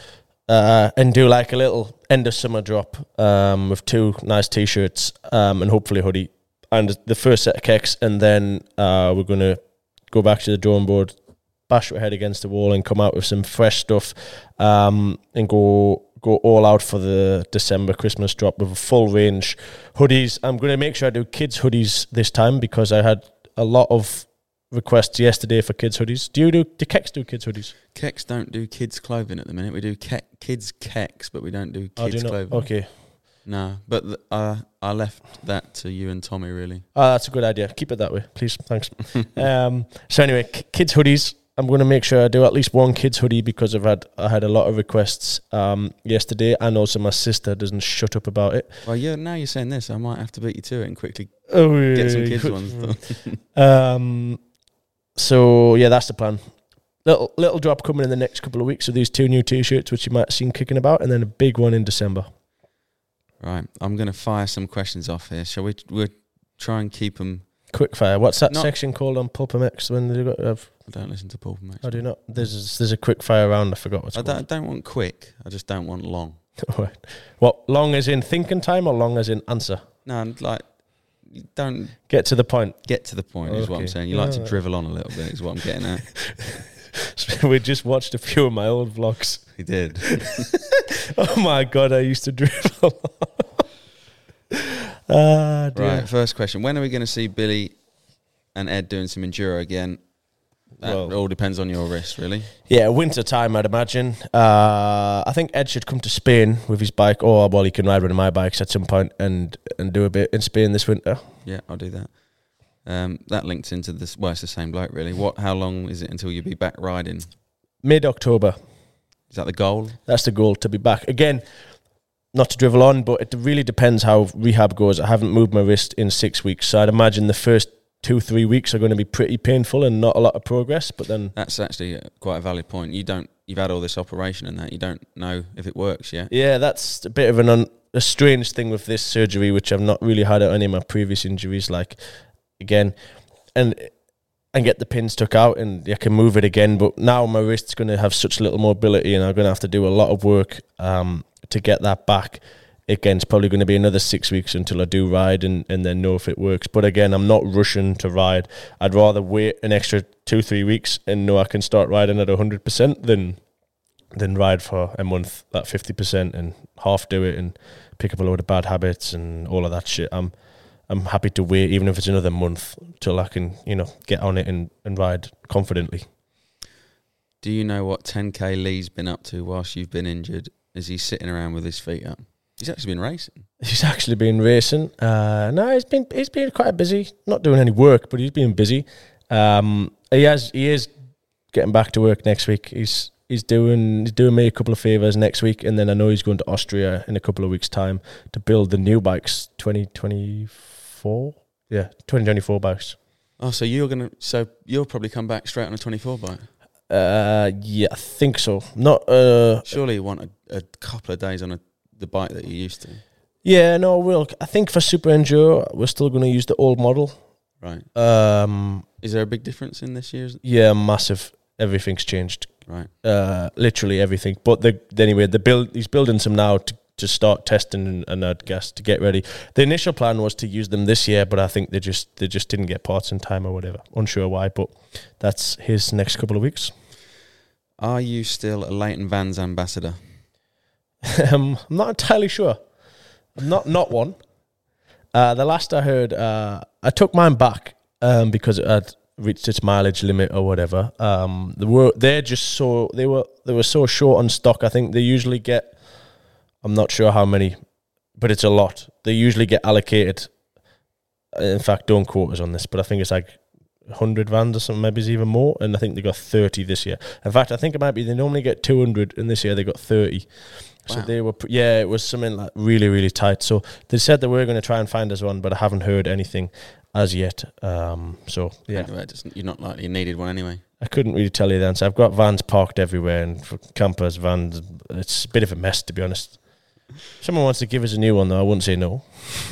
and do like a little end of summer drop with 2 nice T-shirts and hopefully a hoodie and the first set of Keks, and then we're going to go back to the drawing board, bash our head against the wall, and come out with some fresh stuff and go all out for the December Christmas drop with a full range hoodies. I'm going to make sure I do kids hoodies this time because I had a lot of requests yesterday for kids hoodies. Do Keks do kids hoodies? Keks don't do kids clothing at the minute. We do kids Keks, but we don't do kids clothing. Okay. No, but I left that to you and Tommy, really. That's a good idea. Keep it that way, please. Thanks. So anyway, kids hoodies. I'm going to make sure I do at least one kids hoodie because I had a lot of requests yesterday, and also my sister doesn't shut up about it. Well, now you're saying this, I might have to beat you to it and quickly get some kids ones done. So yeah, that's the plan. Little drop coming in the next couple of weeks of these 2 new T-shirts, which you might have seen kicking about, and then a big one in December. Right, I'm going to fire some questions off here. Shall we? We'll try and keep them quick fire. What's that section called on Pulpamex when they got? I don't listen to Pulpamex. I do not. There's a quick fire round. I forgot what's called. I don't want quick. I just don't want long. Right. What, long as in thinking time or long as in answer? No, like you don't get to the point. Get to the point is what I'm saying. You like to drivel on a little bit. Is what I'm getting at. We just watched a few of my old vlogs. He did. Oh my god, I used to drivel. Right, first question. When are we going to see Billy and Ed doing some enduro again? That all depends on your wrist, really. Yeah, winter time, I'd imagine. I think Ed should come to Spain with his bike, or he can ride one of my bikes at some point and do a bit in Spain this winter. Yeah, I'll do that. That links into this. Well, it's the same bloke, really. How long is it until you'll be back riding? Mid-October. Is that the goal? That's the goal, to be back again. Not to drivel on, but it really depends how rehab goes. I haven't moved my wrist in 6 weeks, so I'd imagine the first 2-3 weeks are going to be pretty painful and not a lot of progress. But then that's actually quite a valid point. You've had all this operation and that you don't know if it works yet. Yeah, that's a bit of a strange thing with this surgery, which I've not really had at any of my previous injuries. Like again, and get the pins took out and I can move it again. But now my wrist's going to have such little mobility, and I'm going to have to do a lot of work to get that back. Again, it's probably going to be another 6 weeks until I do ride and then know if it works. But again, I'm not rushing to ride. I'd rather wait an extra 2-3 weeks and know I can start riding at 100% than ride for a month at 50% and half do it and pick up a load of bad habits and all of that shit. I'm happy to wait, even if it's another month, till I can, get on it and ride confidently. Do you know what 10K Lee's been up to whilst you've been injured? Is he sitting around with his feet up? He's actually been racing. No, he's been quite busy. Not doing any work, but he's been busy. He is getting back to work next week. He's doing me a couple of favours next week, and then I know he's going to Austria in a couple of weeks' time to build the new bikes, 2024. Yeah, 2024 bikes. Oh, so you'll probably come back straight on a 24 bike. Yeah, I think so. Not surely you want a couple of days on the bike that you used to. Yeah, no, I think for Super Enduro, we're still going to use the old model. Right. Is there a big difference in this year's? Yeah, massive. Everything's changed. Right. Literally everything. But anyway, he's building some now to start testing and I'd guess to get ready. The initial plan was to use them this year, but I think they just didn't get parts in time or whatever. Unsure why, but that's his next couple of weeks. Are you still a Leighton Vans ambassador? I'm not entirely sure. I'm not one. The last I heard, I took mine back because it had reached its mileage limit or whatever. They were so short on stock. I think they usually get I'm not sure how many, but it's a lot. They usually get allocated. In fact, don't quote us on this, but I think it's like 100 vans or something, maybe it's even more, and I think they got 30 this year. In fact, I think it might be they normally get 200, and this year they got 30. Wow. So they were, it was something like really, really tight. So they said they were going to try and find us one, but I haven't heard anything as yet. So yeah, anyway, you're not likely you needed one anyway. I couldn't really tell you the answer. I've got vans parked everywhere, and for campers, vans, it's a bit of a mess, to be honest. If someone wants to give us a new one, though, I wouldn't say no.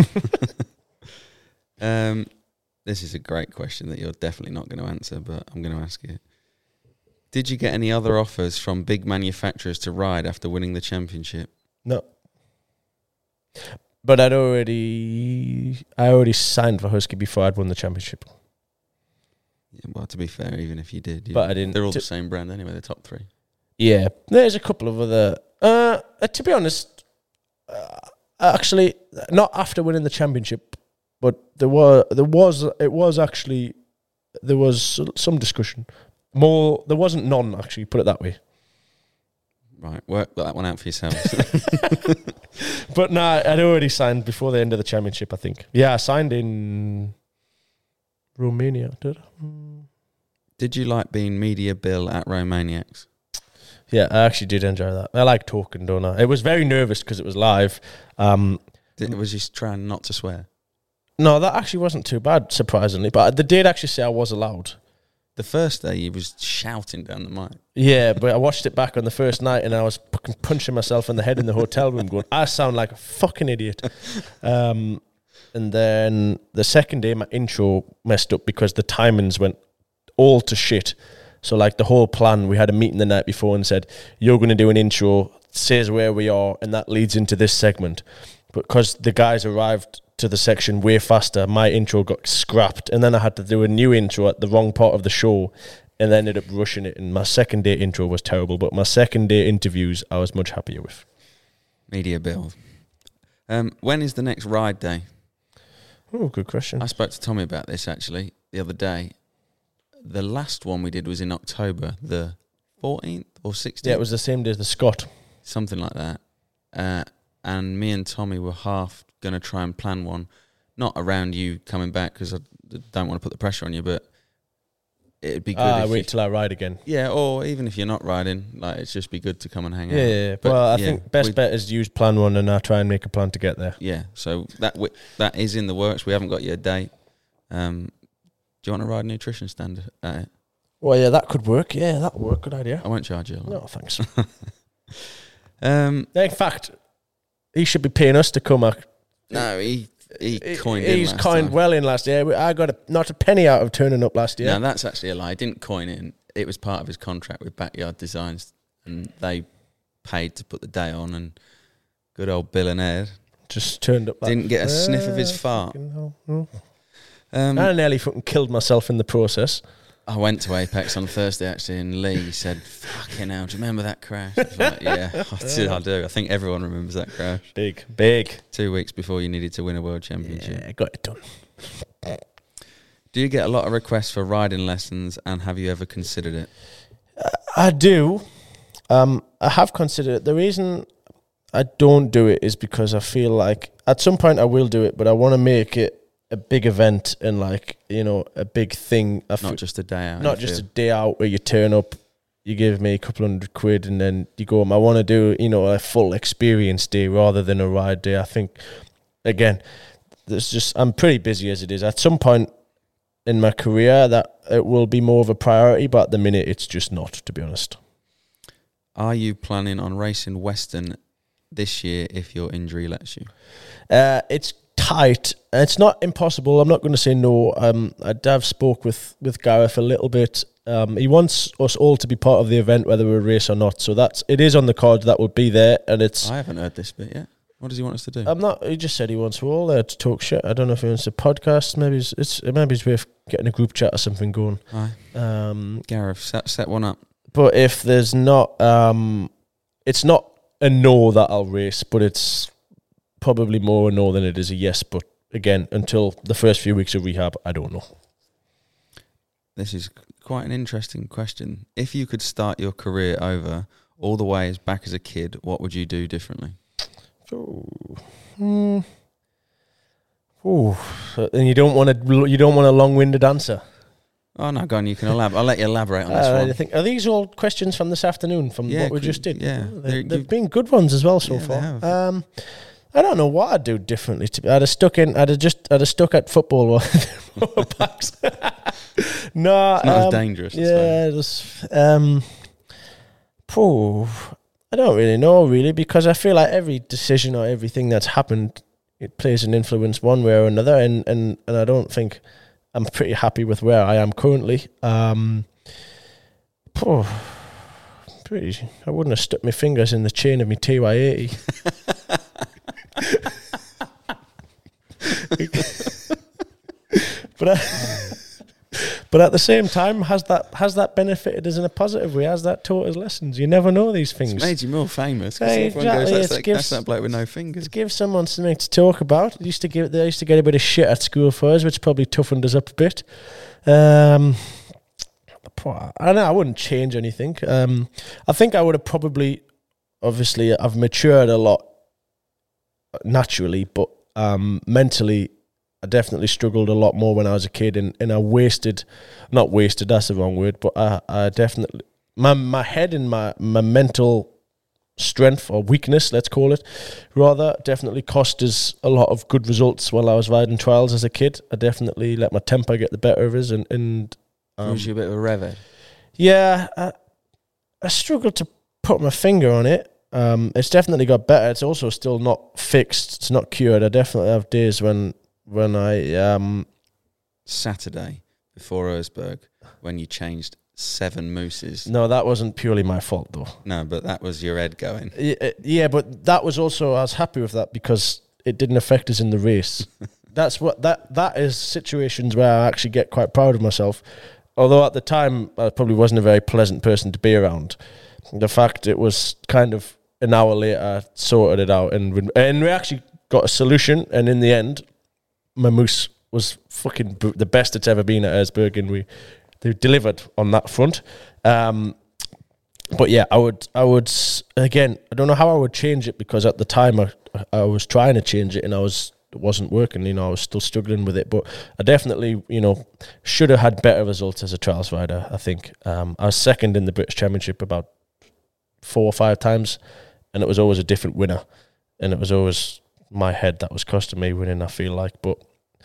This is a great question that you're definitely not going to answer, but I'm going to ask it. Did you get any other offers from big manufacturers to ride after winning the championship? No. But I already signed for Husky before I'd won the championship. Yeah, well, to be fair, even if you did, but I didn't. They're all the same brand anyway. The top three. Yeah, there's a couple of other. To be honest, actually, not after winning the championship, but there was some discussion. More, there wasn't none actually. Put it that way. Right, work that one out for yourselves. But no, I'd already signed before the end of the championship, I think. Yeah, I signed in Romania, did I? Did you like being media bill at Romaniacs? Yeah, I actually did enjoy that. I like talking, don't I? It was very nervous because it was live. Was you trying not to swear? No, that actually wasn't too bad, surprisingly. But they did actually say I was allowed. The first day, you was shouting down the mic. Yeah, but I watched it back on the first night and I was fucking punching myself in the head in the hotel room going, I sound like a fucking idiot. And then the second day, my intro messed up because the timings went all to shit. So, like, the whole plan, we had a meeting the night before and said, you're going to do an intro, says where we are, and that leads into this segment. But because the guys arrived to the section way faster, my intro got scrapped, and then I had to do a new intro at the wrong part of the show, and then ended up rushing it, and my second day intro was terrible, but my second day interviews I was much happier with. Media bill. When is the next ride day? Oh, good question. I spoke to Tommy about this actually the other day. The last one we did was in October, the 14th or 16th. Yeah, it was the same day as the Scott. Something like that. And me and Tommy were half going to try and plan one, not around you coming back because I don't want to put the pressure on you, but it'd be good. Wait till I ride again. Yeah, or even if you're not riding, like it'd just be good to come and hang out. Yeah. But well, I think best bet is to use plan one and I try and make a plan to get there. Yeah, so that is in the works. We haven't got you a date. Do you want to ride a nutrition stand at it? Well, yeah, that could work. Yeah, that would work. Good idea. I won't charge you. No, thanks. In fact, he should be paying us to come out. No, he coined in He's last coined time. well in last year. I got not a penny out of turning up last year. No, that's actually a lie. He didn't coin in. It was part of his contract with Backyard Designs, and they paid to put the day on, and good old Bill and Ed just turned up. Didn't get a sniff of his fart. I nearly fucking killed myself in the process. I went to Apex on Thursday actually, and Lee said, "Fucking hell, do you remember that crash?" I was like, "Yeah, I do. I think everyone remembers that crash. Big. 2 weeks before you needed to win a world championship. Yeah, got it done. Do you get a lot of requests for riding lessons, and have you ever considered it? I do. I have considered it. The reason I don't do it is because I feel like at some point I will do it, but I want to make it a big event and a big thing. Not just a day out. Not just a day out where you turn up, you give me a couple £100 and then you go home. I want to do, a full experience day rather than a ride day. I think, again, I'm pretty busy as it is. At some point in my career that it will be more of a priority, but at the minute it's just not, to be honest. Are you planning on racing Western this year if your injury lets you? It's tight. It's not impossible. I'm not going to say no. Dav spoke with Gareth a little bit. He wants us all to be part of the event, whether we race or not. So it is on the card. That will be there, and it's. I haven't heard this bit yet. What does he want us to do? He just said he wants us all there to talk shit. I don't know if he wants a podcast. Maybe it's worth getting a group chat or something going. Aye. Gareth, set one up. But if there's not, it's not a no that I'll race, but it's probably more a no than it is a yes. But again, until the first few weeks of rehab, I don't know. This is quite an interesting question. If you could start your career over all the way back as a kid, what would you do differently? And you don't want a long-winded answer. Oh no, go on. You can elaborate. I'll let you elaborate on this one. I think, are these all questions from this afternoon from what we just did? Yeah, they've been good ones as well so far. I don't know what I'd do differently. I'd have stuck at football. No, it's not as dangerous. Yeah, I don't really know, really, because I feel like every decision or everything that's happened, it plays an influence one way or another, and I don't think I'm pretty happy with where I am currently. I wouldn't have stuck my fingers in the chain of my TY80. But at the same time, has that benefited us in a positive way? Has that taught us lessons? You never know these things. It's made you more famous. Exactly. That's that bloke with no fingers. It gives someone something to talk about. They used to get a bit of shit at school for us, which probably toughened us up a bit. I know I wouldn't change anything. I think I would have probably, obviously, I've matured a lot naturally, but mentally, I definitely struggled a lot more when I was a kid, and I not wasted, that's the wrong word, but I definitely, my head and my mental strength or weakness, let's call it, rather, definitely cost us a lot of good results while I was riding trials as a kid. I definitely let my temper get the better of us, and was you a bit of a revhead? Yeah, I struggled to put my finger on it. It's definitely got better. It's also still not fixed. It's not cured. I definitely have days when I Saturday before Erzberg, when you changed 7 mooses. No, that wasn't purely my fault though. No, but that was your head going. Yeah, but that was also, I was happy with that because it didn't affect us in the race. That is situations where I actually get quite proud of myself. Although at the time I probably wasn't a very pleasant person to be around. The fact it was kind of an hour later I sorted it out, and we actually got a solution, and in the end my moose was fucking the best it's ever been at Erzberg, and they delivered on that front. But yeah, I would again, I don't know how I would change it, because at the time I was trying to change it and it wasn't working. I was still struggling with it, but I definitely, should have had better results as a trials rider. I think I was second in the British Championship about 4 or 5 times, and it was always a different winner, and it was always my head that was costing me winning, I feel like. But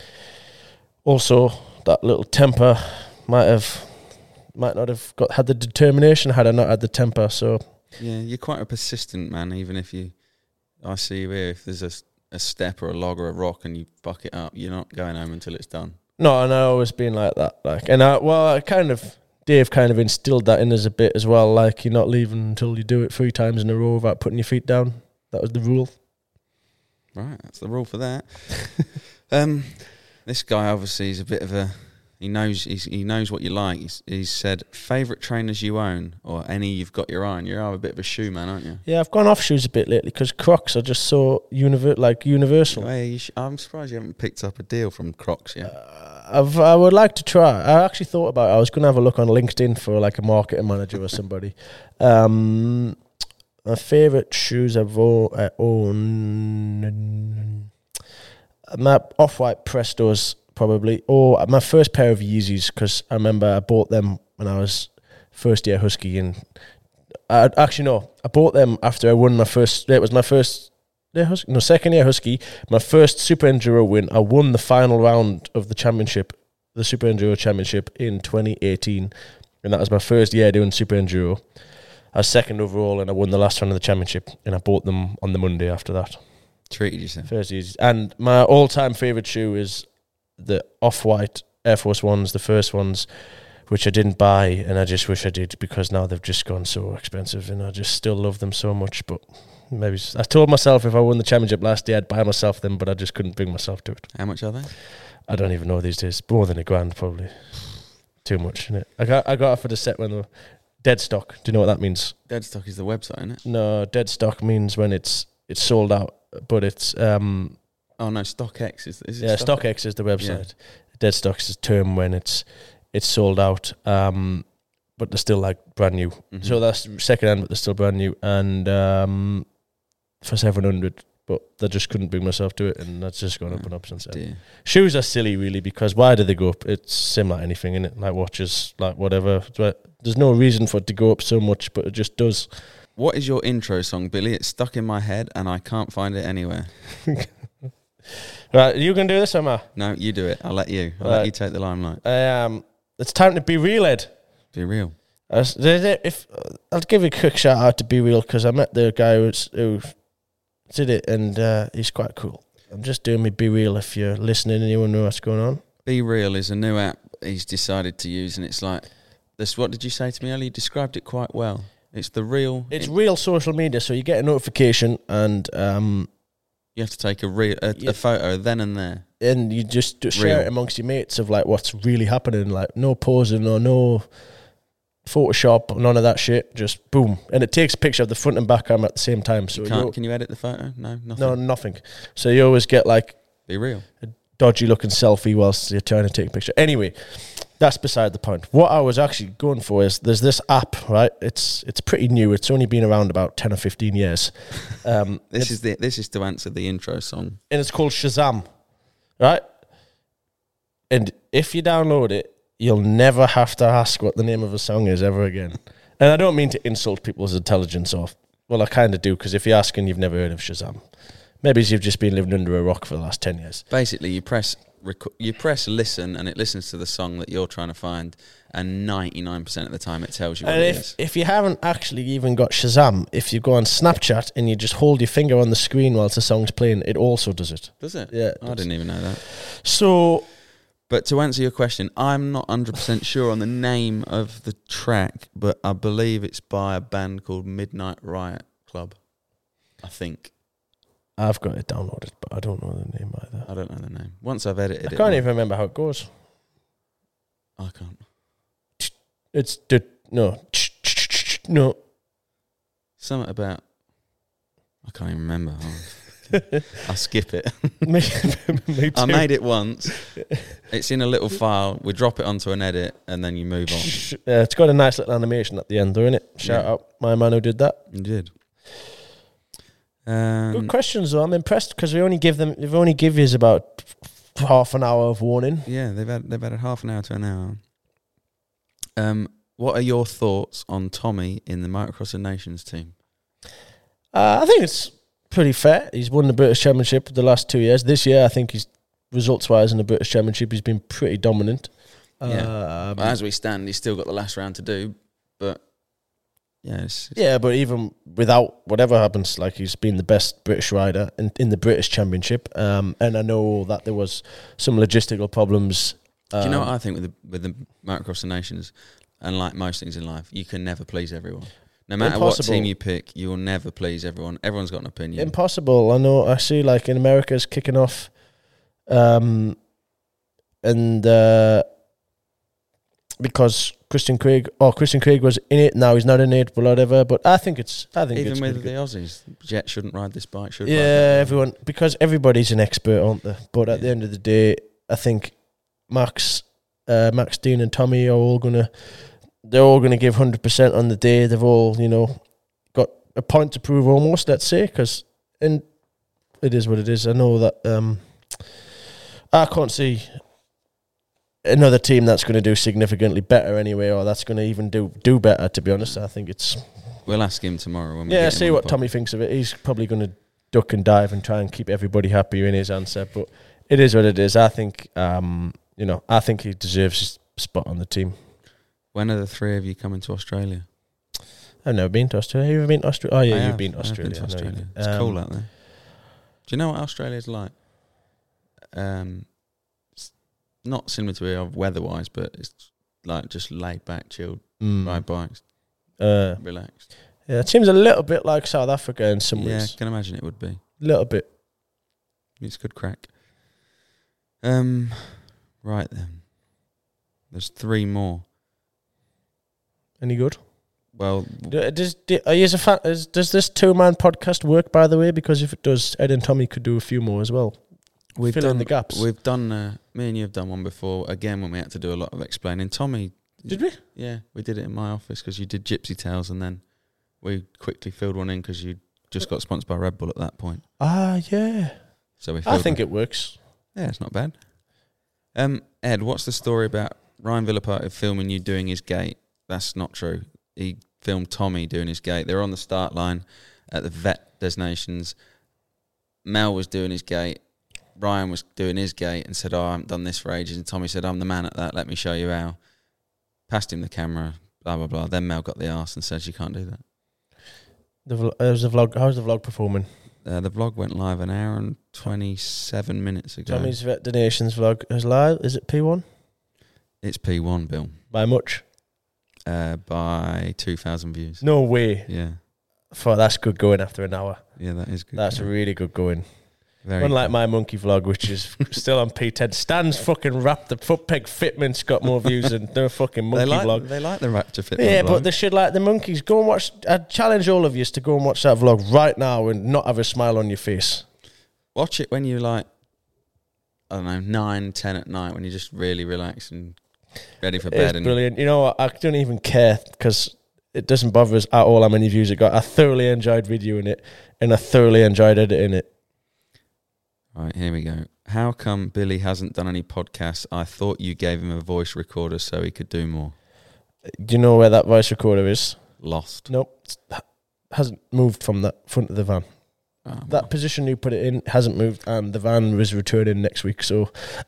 also that little temper might not have had the determination had I not had the temper. So yeah, you're quite a persistent man. Even if I see you here, if there's a step or a log or a rock and you buck it up, you're not going home until it's done. No, and I've always been like that. Dave kind of instilled that in us a bit as well. Like, you're not leaving until you do it 3 times in a row without putting your feet down. That was the rule. Right, that's the rule for that. This guy obviously is a bit of he knows what you like. He's said favourite trainers you own, or any you've got your eye on. You're a bit of a shoe man, aren't you? Yeah, I've gone off shoes a bit lately because Crocs are just so universal. Hey, I'm surprised you haven't picked up a deal from Crocs yet. I would like to try. I actually thought about it. I was going to have a look on LinkedIn for like a marketing manager or somebody. My favourite shoes I own, my Off-White Prestos probably, or my first pair of Yeezys, because I remember I bought them when I was first year Husky, and I bought them after I won my first. It was my second year Husky, my first Super Enduro win. I won the final round of the championship, the Super Enduro Championship in 2018, and that was my first year doing Super Enduro. I was second overall, and I won the last round of the championship, and I bought them on the Monday after that. Treated yourself. First Yeezys. And my all-time favourite shoe is the Off-White Air Force Ones, the first ones, which I didn't buy, and I just wish I did, because now they've just gone so expensive, and I just still love them so much. But maybe I told myself if I won the championship last year, I'd buy myself them, but I just couldn't bring myself to it. How much are they? I don't even know these days. More than $1,000 probably. Too much, isn't it? I got it for the set when they were dead stock. Do you know what that means? Dead stock is the website, isn't it? No, dead stock means when it's sold out, but it's oh no, StockX is it? Yeah, StockX is the website. Yeah. Dead stock is a term when it's sold out, but they're still like brand new. Mm-hmm. So that's second hand, but they're still brand new, and for $700. but I just couldn't bring myself to it, and that's just gone up and up since then. Dear. Shoes are silly, really, because why do they go up? It's similar to anything, innit? Like watches, like whatever. There's no reason for it to go up so much, but it just does. What is your intro song, Billy? It's stuck in my head and I can't find it anywhere. Right, you can do this, Emma. No, you do it. I'll let you. I'll let you take the limelight. It's time to Be Real, Ed. Be real. I'll give you a quick shout out to Be Real, because I met the guy who did it, and he's quite cool. I'm just doing me Be Real if you're listening and you want to know what's going on. Be Real is a new app he's decided to use, and it's like this. What did you say to me earlier? You described it quite well. It's the real. It's real social media, so you get a notification, and you have to take a photo then and there, and you just share it amongst your mates of like what's really happening. Like no posing or no Photoshop, none of that shit. Just boom, and it takes a picture of the front and back camera at the same time. So can you edit the photo? No, nothing. No, nothing. So you always get like Be Real, a dodgy looking selfie whilst you're trying to take a picture. Anyway, that's beside the point. What I was actually going for is there's this app, right? It's pretty new. It's only been around about 10 or 15 years. This is to answer the intro song, and it's called Shazam, right? And if you download it, you'll never have to ask what the name of a song is ever again. And I don't mean to insult people's intelligence, well, I kind of do, because if you're asking, you've never heard of Shazam. Maybe you've just been living under a rock for the last 10 years. Basically, you press listen, and it listens to the song that you're trying to find, and 99% of the time it tells you what it is. If you haven't actually even got Shazam, if you go on Snapchat and you just hold your finger on the screen whilst the song's playing, it also does it. Does it? Yeah. I didn't even know that. So... But to answer your question, I'm not 100% sure on the name of the track, but I believe it's by a band called Midnight Riot Club, I think. I've got it downloaded, but I don't know the name either. I don't know the name. Once I've edited it... I can't even remember how it goes. I can't. It's... No. Something about... I can't even remember. I'll skip it. Me too. I made it once. It's in a little file. We drop it onto an edit, and then you move on. It's got a nice little animation at the end, though, innit? Shout out my man who did that. You did. Good questions, though. I'm impressed because they've only give you about half an hour of warning. Yeah, they've had a half an hour to an hour. What are your thoughts on Tommy in the Motocross of Nations team? I think it's pretty fair. He's won the British Championship the last 2 years. This year, I think he's results-wise in the British Championship, he's been pretty dominant. Yeah. As we stand, he's still got the last round to do, but yeah. But even without whatever happens, like he's been the best British rider in the British Championship. And I know that there was some logistical problems. Do you know what I think with the Motocross of Nations, and like most things in life, you can never please everyone. No matter what team you pick, you will never please everyone. Everyone's got an opinion. Impossible. I know. I see, like in America, it's kicking off, because Christian Craig was in it. Now he's not in it, but whatever. But I think it's even with the Aussies, Jet shouldn't ride this bike. Everyone, because everybody's an expert, aren't they? But at the end of the day, I think Max, Dean, and Tommy are all gonna. They're all going to give 100% on the day. They've all, got a point to prove almost, let's say, and it is what it is. I know that I can't see another team that's going to do significantly better anyway, or that's going to even do better, to be honest. I think it's... We'll ask him tomorrow. When we see what Tommy thinks of it. He's probably going to duck and dive and try and keep everybody happy in his answer, but it is what it is. I think, I think he deserves his spot on the team. When are the three of you coming to Australia? I've never been to Australia. Have you ever been to Australia? Oh, yeah, you've been to Australia. I've been to Australia. It's cool out there. Do you know what Australia's like? It's not similar to here weather-wise, but it's like just laid back, chilled, ride bikes, relaxed. Yeah, it seems a little bit like South Africa in some ways. Yeah, I can imagine it would be. A little bit. It's good crack. Right then. There's three more. Any good? Well, does this 2-man podcast work, by the way? Because if it does, Ed and Tommy could do a few more as well. Fill in the gaps. We've done, me and you have done one before, again, when we had to do a lot of explaining. Tommy... Did we? Yeah, we did it in my office because you did Gypsy Tales, and then we quickly filled one in because you just got sponsored by Red Bull at that point. Yeah. So I think it works. Yeah, it's not bad. Ed, what's the story about Ryan Villaparty filming you doing his gate? That's not true. He filmed Tommy doing his gate. They were on the start line at the vet designations. Mel was doing his gate. Ryan was doing his gate and said, I haven't done this for ages. And Tommy said, I'm the man at that. Let me show you how. Passed him the camera, blah, blah, blah. Then Mel got the arse and said, you can't do that. How's the vlog performing? The vlog went live an hour and 27 minutes ago. Tommy's Vet Donations vlog is live. Is it P1? It's P1, Bill. By much? By 2,000 views. No way. Yeah. That's good going after an hour. Yeah, that is good. That's really good going. Very Unlike good. my monkey vlog, which is still on P10. Stan's fucking wrapped. The foot peg fitment's got more views than their fucking monkey vlog. They like the Raptor Fitment Yeah, vlog. but they should like the monkeys. Go and watch. I challenge all of you to go and watch that vlog right now and not have a smile on your face. Watch it when you're like, I don't know, 9, 10 at night, when you're just really relaxed and ready for bed. It's brilliant. You know what? I don't even care because it doesn't bother us at all how many views it got. I thoroughly enjoyed videoing it and I thoroughly enjoyed editing it. All right, here we go. How come Billy hasn't done any podcasts? I thought you gave him a voice recorder so he could do more. Do you know where that voice recorder is? Lost. Nope. Hasn't moved from that front of the van. Oh, That position you put it in hasn't moved, and the van was returning next week. So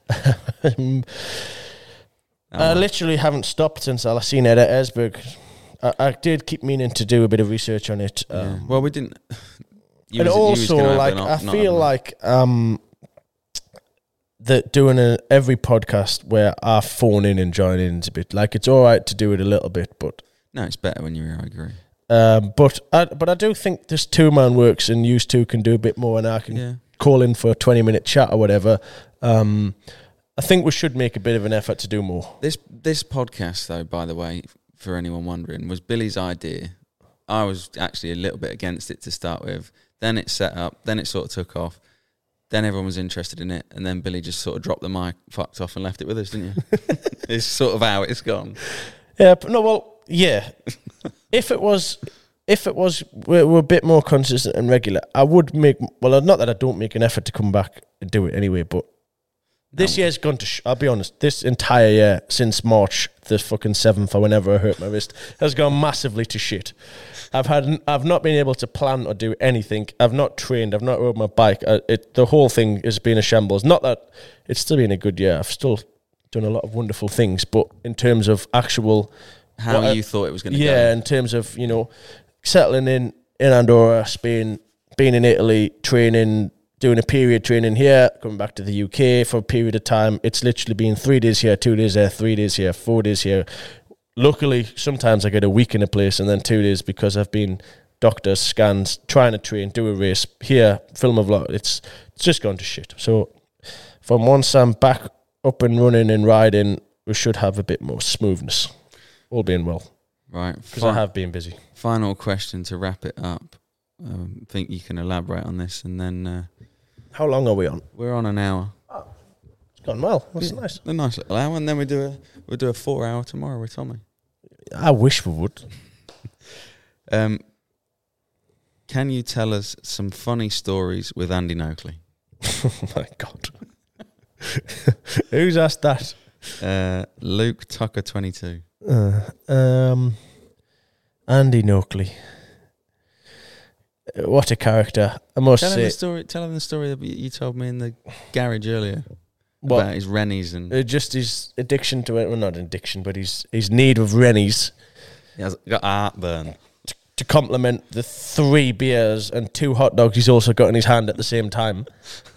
I literally haven't stopped since I seen it at Esberg. I did keep meaning to do a bit of research on it. Yeah. Well, we didn't. And also, like, I feel like that doing every podcast where I phone in and join in is a bit like, it's all right to do it a little bit, but no, it's better when you're here. I agree. But I do think this 2-man works, and you two can do a bit more, and I can call in for a 20-minute chat or whatever. I think we should make a bit of an effort to do more. This podcast, though, by the way, for anyone wondering, was Billy's idea. I was actually a little bit against it to start with. Then it set up. Then it sort of took off. Then everyone was interested in it, and then Billy just sort of dropped the mic, fucked off, and left it with us, didn't you? It's sort of how it's gone. Yeah, but no, well, yeah. If it was we're a bit more consistent and regular, I would make. Well, not that I don't make an effort to come back and do it anyway, but this year's gone to. I'll be honest. This entire year since March the fucking 7th or whenever I hurt my wrist has gone massively to shit. I've not been able to plan or do anything. I've not trained. I've not rode my bike. The whole thing has been a shambles. Not that it's still been a good year. I've still done a lot of wonderful things, but in terms of actual how you thought it was going to go. Yeah, in terms of, settling in Andorra, Spain, being in Italy, training, doing a period training here, coming back to the UK for a period of time. It's literally been 3 days here, 2 days there, 3 days here, 4 days here. Luckily, sometimes I get a week in a place and then 2 days because I've been doctors, scans, trying to train, do a race, here, film a vlog. It's just gone to shit. So from once I'm back up and running and riding, we should have a bit more smoothness. All being well. Right. Because I have been busy. Final question to wrap it up. I think you can elaborate on this, and then... How long are we on? We're on an hour. Oh, it's gone well. That's nice. A nice little hour, and then we'll do a 4 hour tomorrow with Tommy. I wish we would. Can you tell us some funny stories with Andy Noakley? Oh my God. Who's asked that? Luke Tucker 22. Andy Noakley. What a character. I must Tell say. him the story that you told me in the garage earlier. What? About his Rennies and... just his addiction to it. Well, not addiction, but his need of Rennies. He has got heartburn. To complement the 3 beers and 2 hot dogs he's also got in his hand at the same time.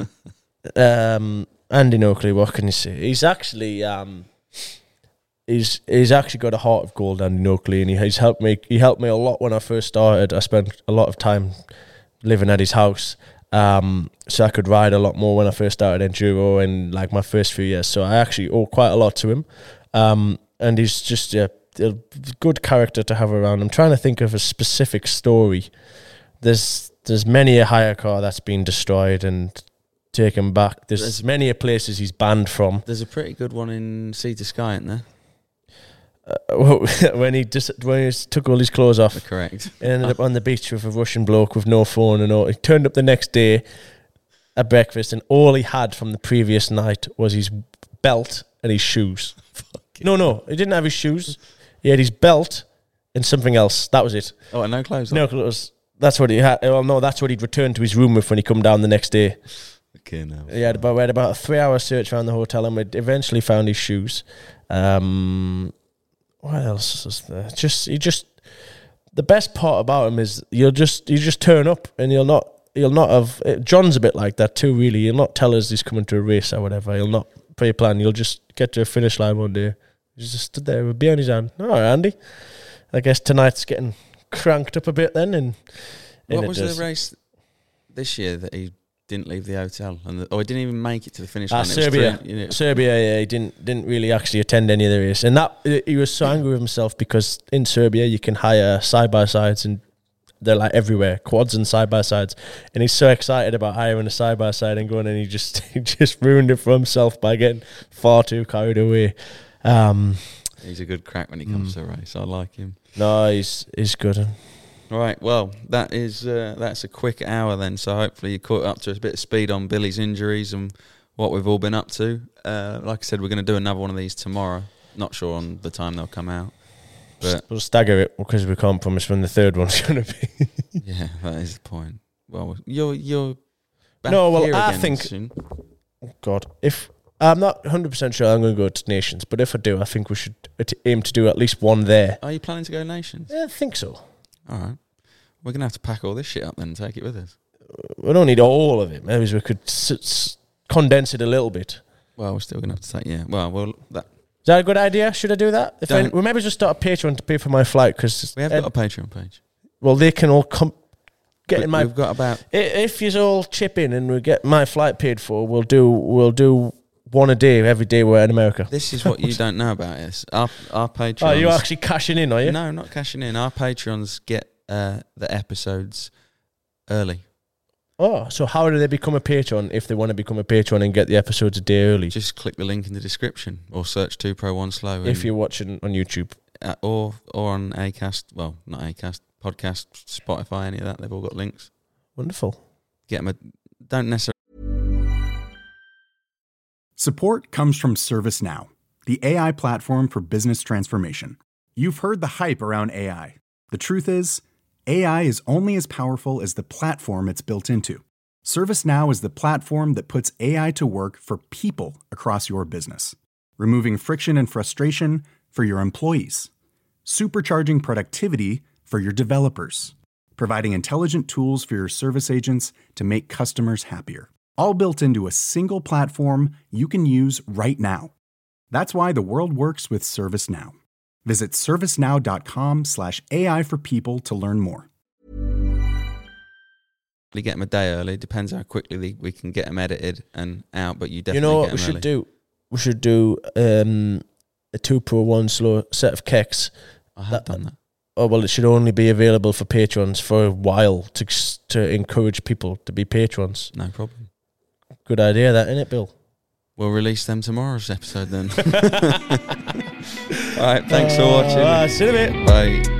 Andy Noakley, what can you say? He's actually he's actually got a heart of gold, Andy Noakley, and he's helped me. He helped me a lot when I first started. I spent a lot of time living at his house, so I could ride a lot more when I first started enduro in like my first few years. So I actually owe quite a lot to him, and he's just a good character to have around. I'm trying to think of a specific story. There's many a hire car that's been destroyed and taken back. There's many a places he's banned from. There's a pretty good one in Sea to Sky, isn't there? when he took all his clothes off. Correct. And ended up on the beach with a Russian bloke with no phone and all. He turned up the next day at breakfast, and all he had from the previous night was his belt and his shoes. No, he didn't have his shoes. He had his belt and something else. That was it. Oh, and no clothes. No clothes. That's what he had. Well, no, that's what he'd returned to his room with when he come down the next day. Okay, no. We had about a 3-hour search around the hotel, and we eventually found his shoes. What else is there? The best part about him is you just turn up, and you'll not have. John's a bit like that too, really. He'll not tell us he's coming to a race or whatever. He'll not pre-plan. You'll just get to a finish line one day. He's just stood there with a beer in his hand. All right, Andy. I guess tonight's getting cranked up a bit then. And what was the race this year that he didn't leave the hotel he didn't even make it to the finish line? Serbia. Serbia, yeah, he didn't really actually attend any of the race, and that he was so angry with himself because in Serbia you can hire side-by-sides and they're like everywhere, quads and side-by-sides, and he's so excited about hiring a side-by-side and going, and he just ruined it for himself by getting far too carried away. He's a good crack when he comes to a race. I like him. No, he's good. All right, well, that's a quick hour then, so hopefully you caught up to a bit of speed on Billy's injuries and what we've all been up to. Like I said, we're going to do another one of these tomorrow. Not sure on the time they'll come out. But we'll stagger it because we can't promise when the third one's going to be. Yeah, that is the point. Well, you're back here I again think soon. God, if I'm not 100% sure I'm going to go to Nations, but if I do, I think we should aim to do at least one there. Are you planning to go Nations? Yeah, I think so. All right. We're going to have to pack all this shit up then and take it with us. We don't need all of it. Maybe we could condense it a little bit. Well, we're still going to have to take, yeah. Well, is that a good idea? Should I do that? We maybe just start a Patreon to pay for my flight, because we have got a Patreon page. Well, they can all come get in my. We've got about. If you all chip in and we get my flight paid for, we'll do one a day every day we're in America. This is what you don't know about us. Our Patreons. Oh, you're actually cashing in, are you? No, not cashing in. Our Patreons get the episodes early. Oh, so how do they become a Patreon if they want to become a Patreon and get the episodes a day early? Just click the link in the description or search 2 Pro 1 Slow. If you're watching on YouTube. Or on Acast. Well, not Acast. Podcast, Spotify, any of that. They've all got links. Wonderful. Get them. Don't necessarily. Support comes from ServiceNow, the AI platform for business transformation. You've heard the hype around AI. The truth is, AI is only as powerful as the platform it's built into. ServiceNow is the platform that puts AI to work for people across your business, removing friction and frustration for your employees, supercharging productivity for your developers, providing intelligent tools for your service agents to make customers happier. All built into a single platform you can use right now. That's why the world works with ServiceNow. Visit servicenow.com/AI for people to learn more. Get them a day early. Depends how quickly we can get them edited and out, but you definitely You know what get we them should early. do? We should do a 2 Pro 1 Slow set of keks. I have done that. Oh, well, it should only be available for patrons for a while to encourage people to be patrons. No problem. Good idea, that, isn't it, Bill? We'll release them tomorrow's episode then. All right, thanks for watching. See you in a bit. Bye.